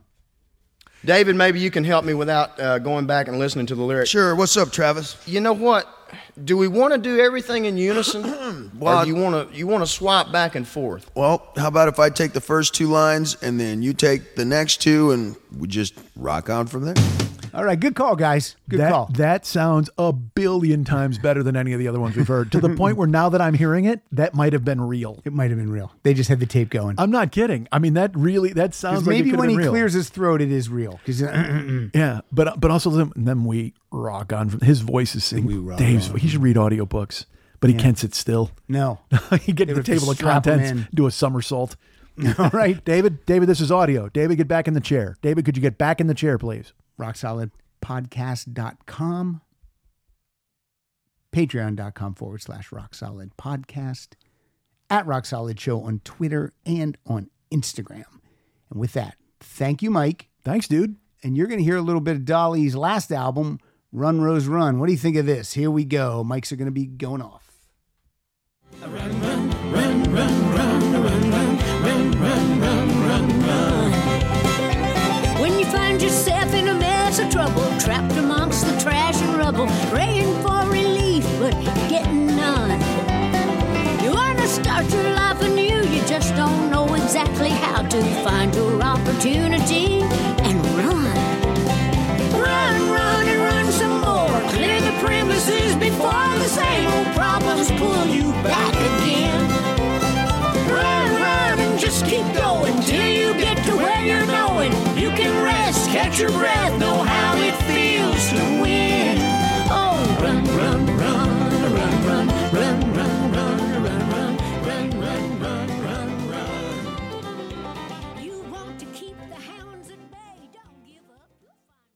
[SPEAKER 14] David, maybe you can help me without going back and listening to the lyrics.
[SPEAKER 15] Sure. What's up, Travis?
[SPEAKER 14] You know what? Do we want to do everything in unison? Or do you want to swap back and forth?
[SPEAKER 15] Well, how about if I take the first 2 lines and then you take the next 2 and we just rock on from there?
[SPEAKER 2] All right, good call, guys. Good call.
[SPEAKER 3] That sounds a billion times better than any of the other ones we've heard, to the point where now that I'm hearing it, that might have been real.
[SPEAKER 2] It might have been real. They just had the tape going.
[SPEAKER 3] I'm not kidding. I mean, that sounds like
[SPEAKER 2] maybe
[SPEAKER 3] it could
[SPEAKER 2] when
[SPEAKER 3] have been
[SPEAKER 2] he
[SPEAKER 3] real.
[SPEAKER 2] clears his throat, it is real.
[SPEAKER 3] Yeah, but also then we rock on. His voice is singing. Dave's. He should read audiobooks, but he can't sit still.
[SPEAKER 2] No.
[SPEAKER 3] He get to the table of contents, do a somersault.
[SPEAKER 2] All right.
[SPEAKER 3] David, this is audio. David, get back in the chair. David, could you get back in the chair, please?
[SPEAKER 2] RockSolidPodcast.com. Patreon.com/RockSolidPodcast. At Rock Solid Show on Twitter and on Instagram. And with that, thank you, Mike.
[SPEAKER 3] Thanks, dude.
[SPEAKER 2] And you're going to hear a little bit of Dolly's last album, Run, Rose, Run. What do you think of this? Here we go. Mics are going to be going off.
[SPEAKER 6] Run, run, run, run, run, run, run, run, run, run, run.
[SPEAKER 4] When you find yourself in a mess of trouble, trapped amongst the trash and rubble, praying for relief, but getting none. You want to start your life anew, you just don't know exactly how to find your opportunity and run. Run, run, and run some more. Clear the premises before the same old problems pull you back again. Run, run, and just keep going till you get to where you're going. You can rest, catch your breath, no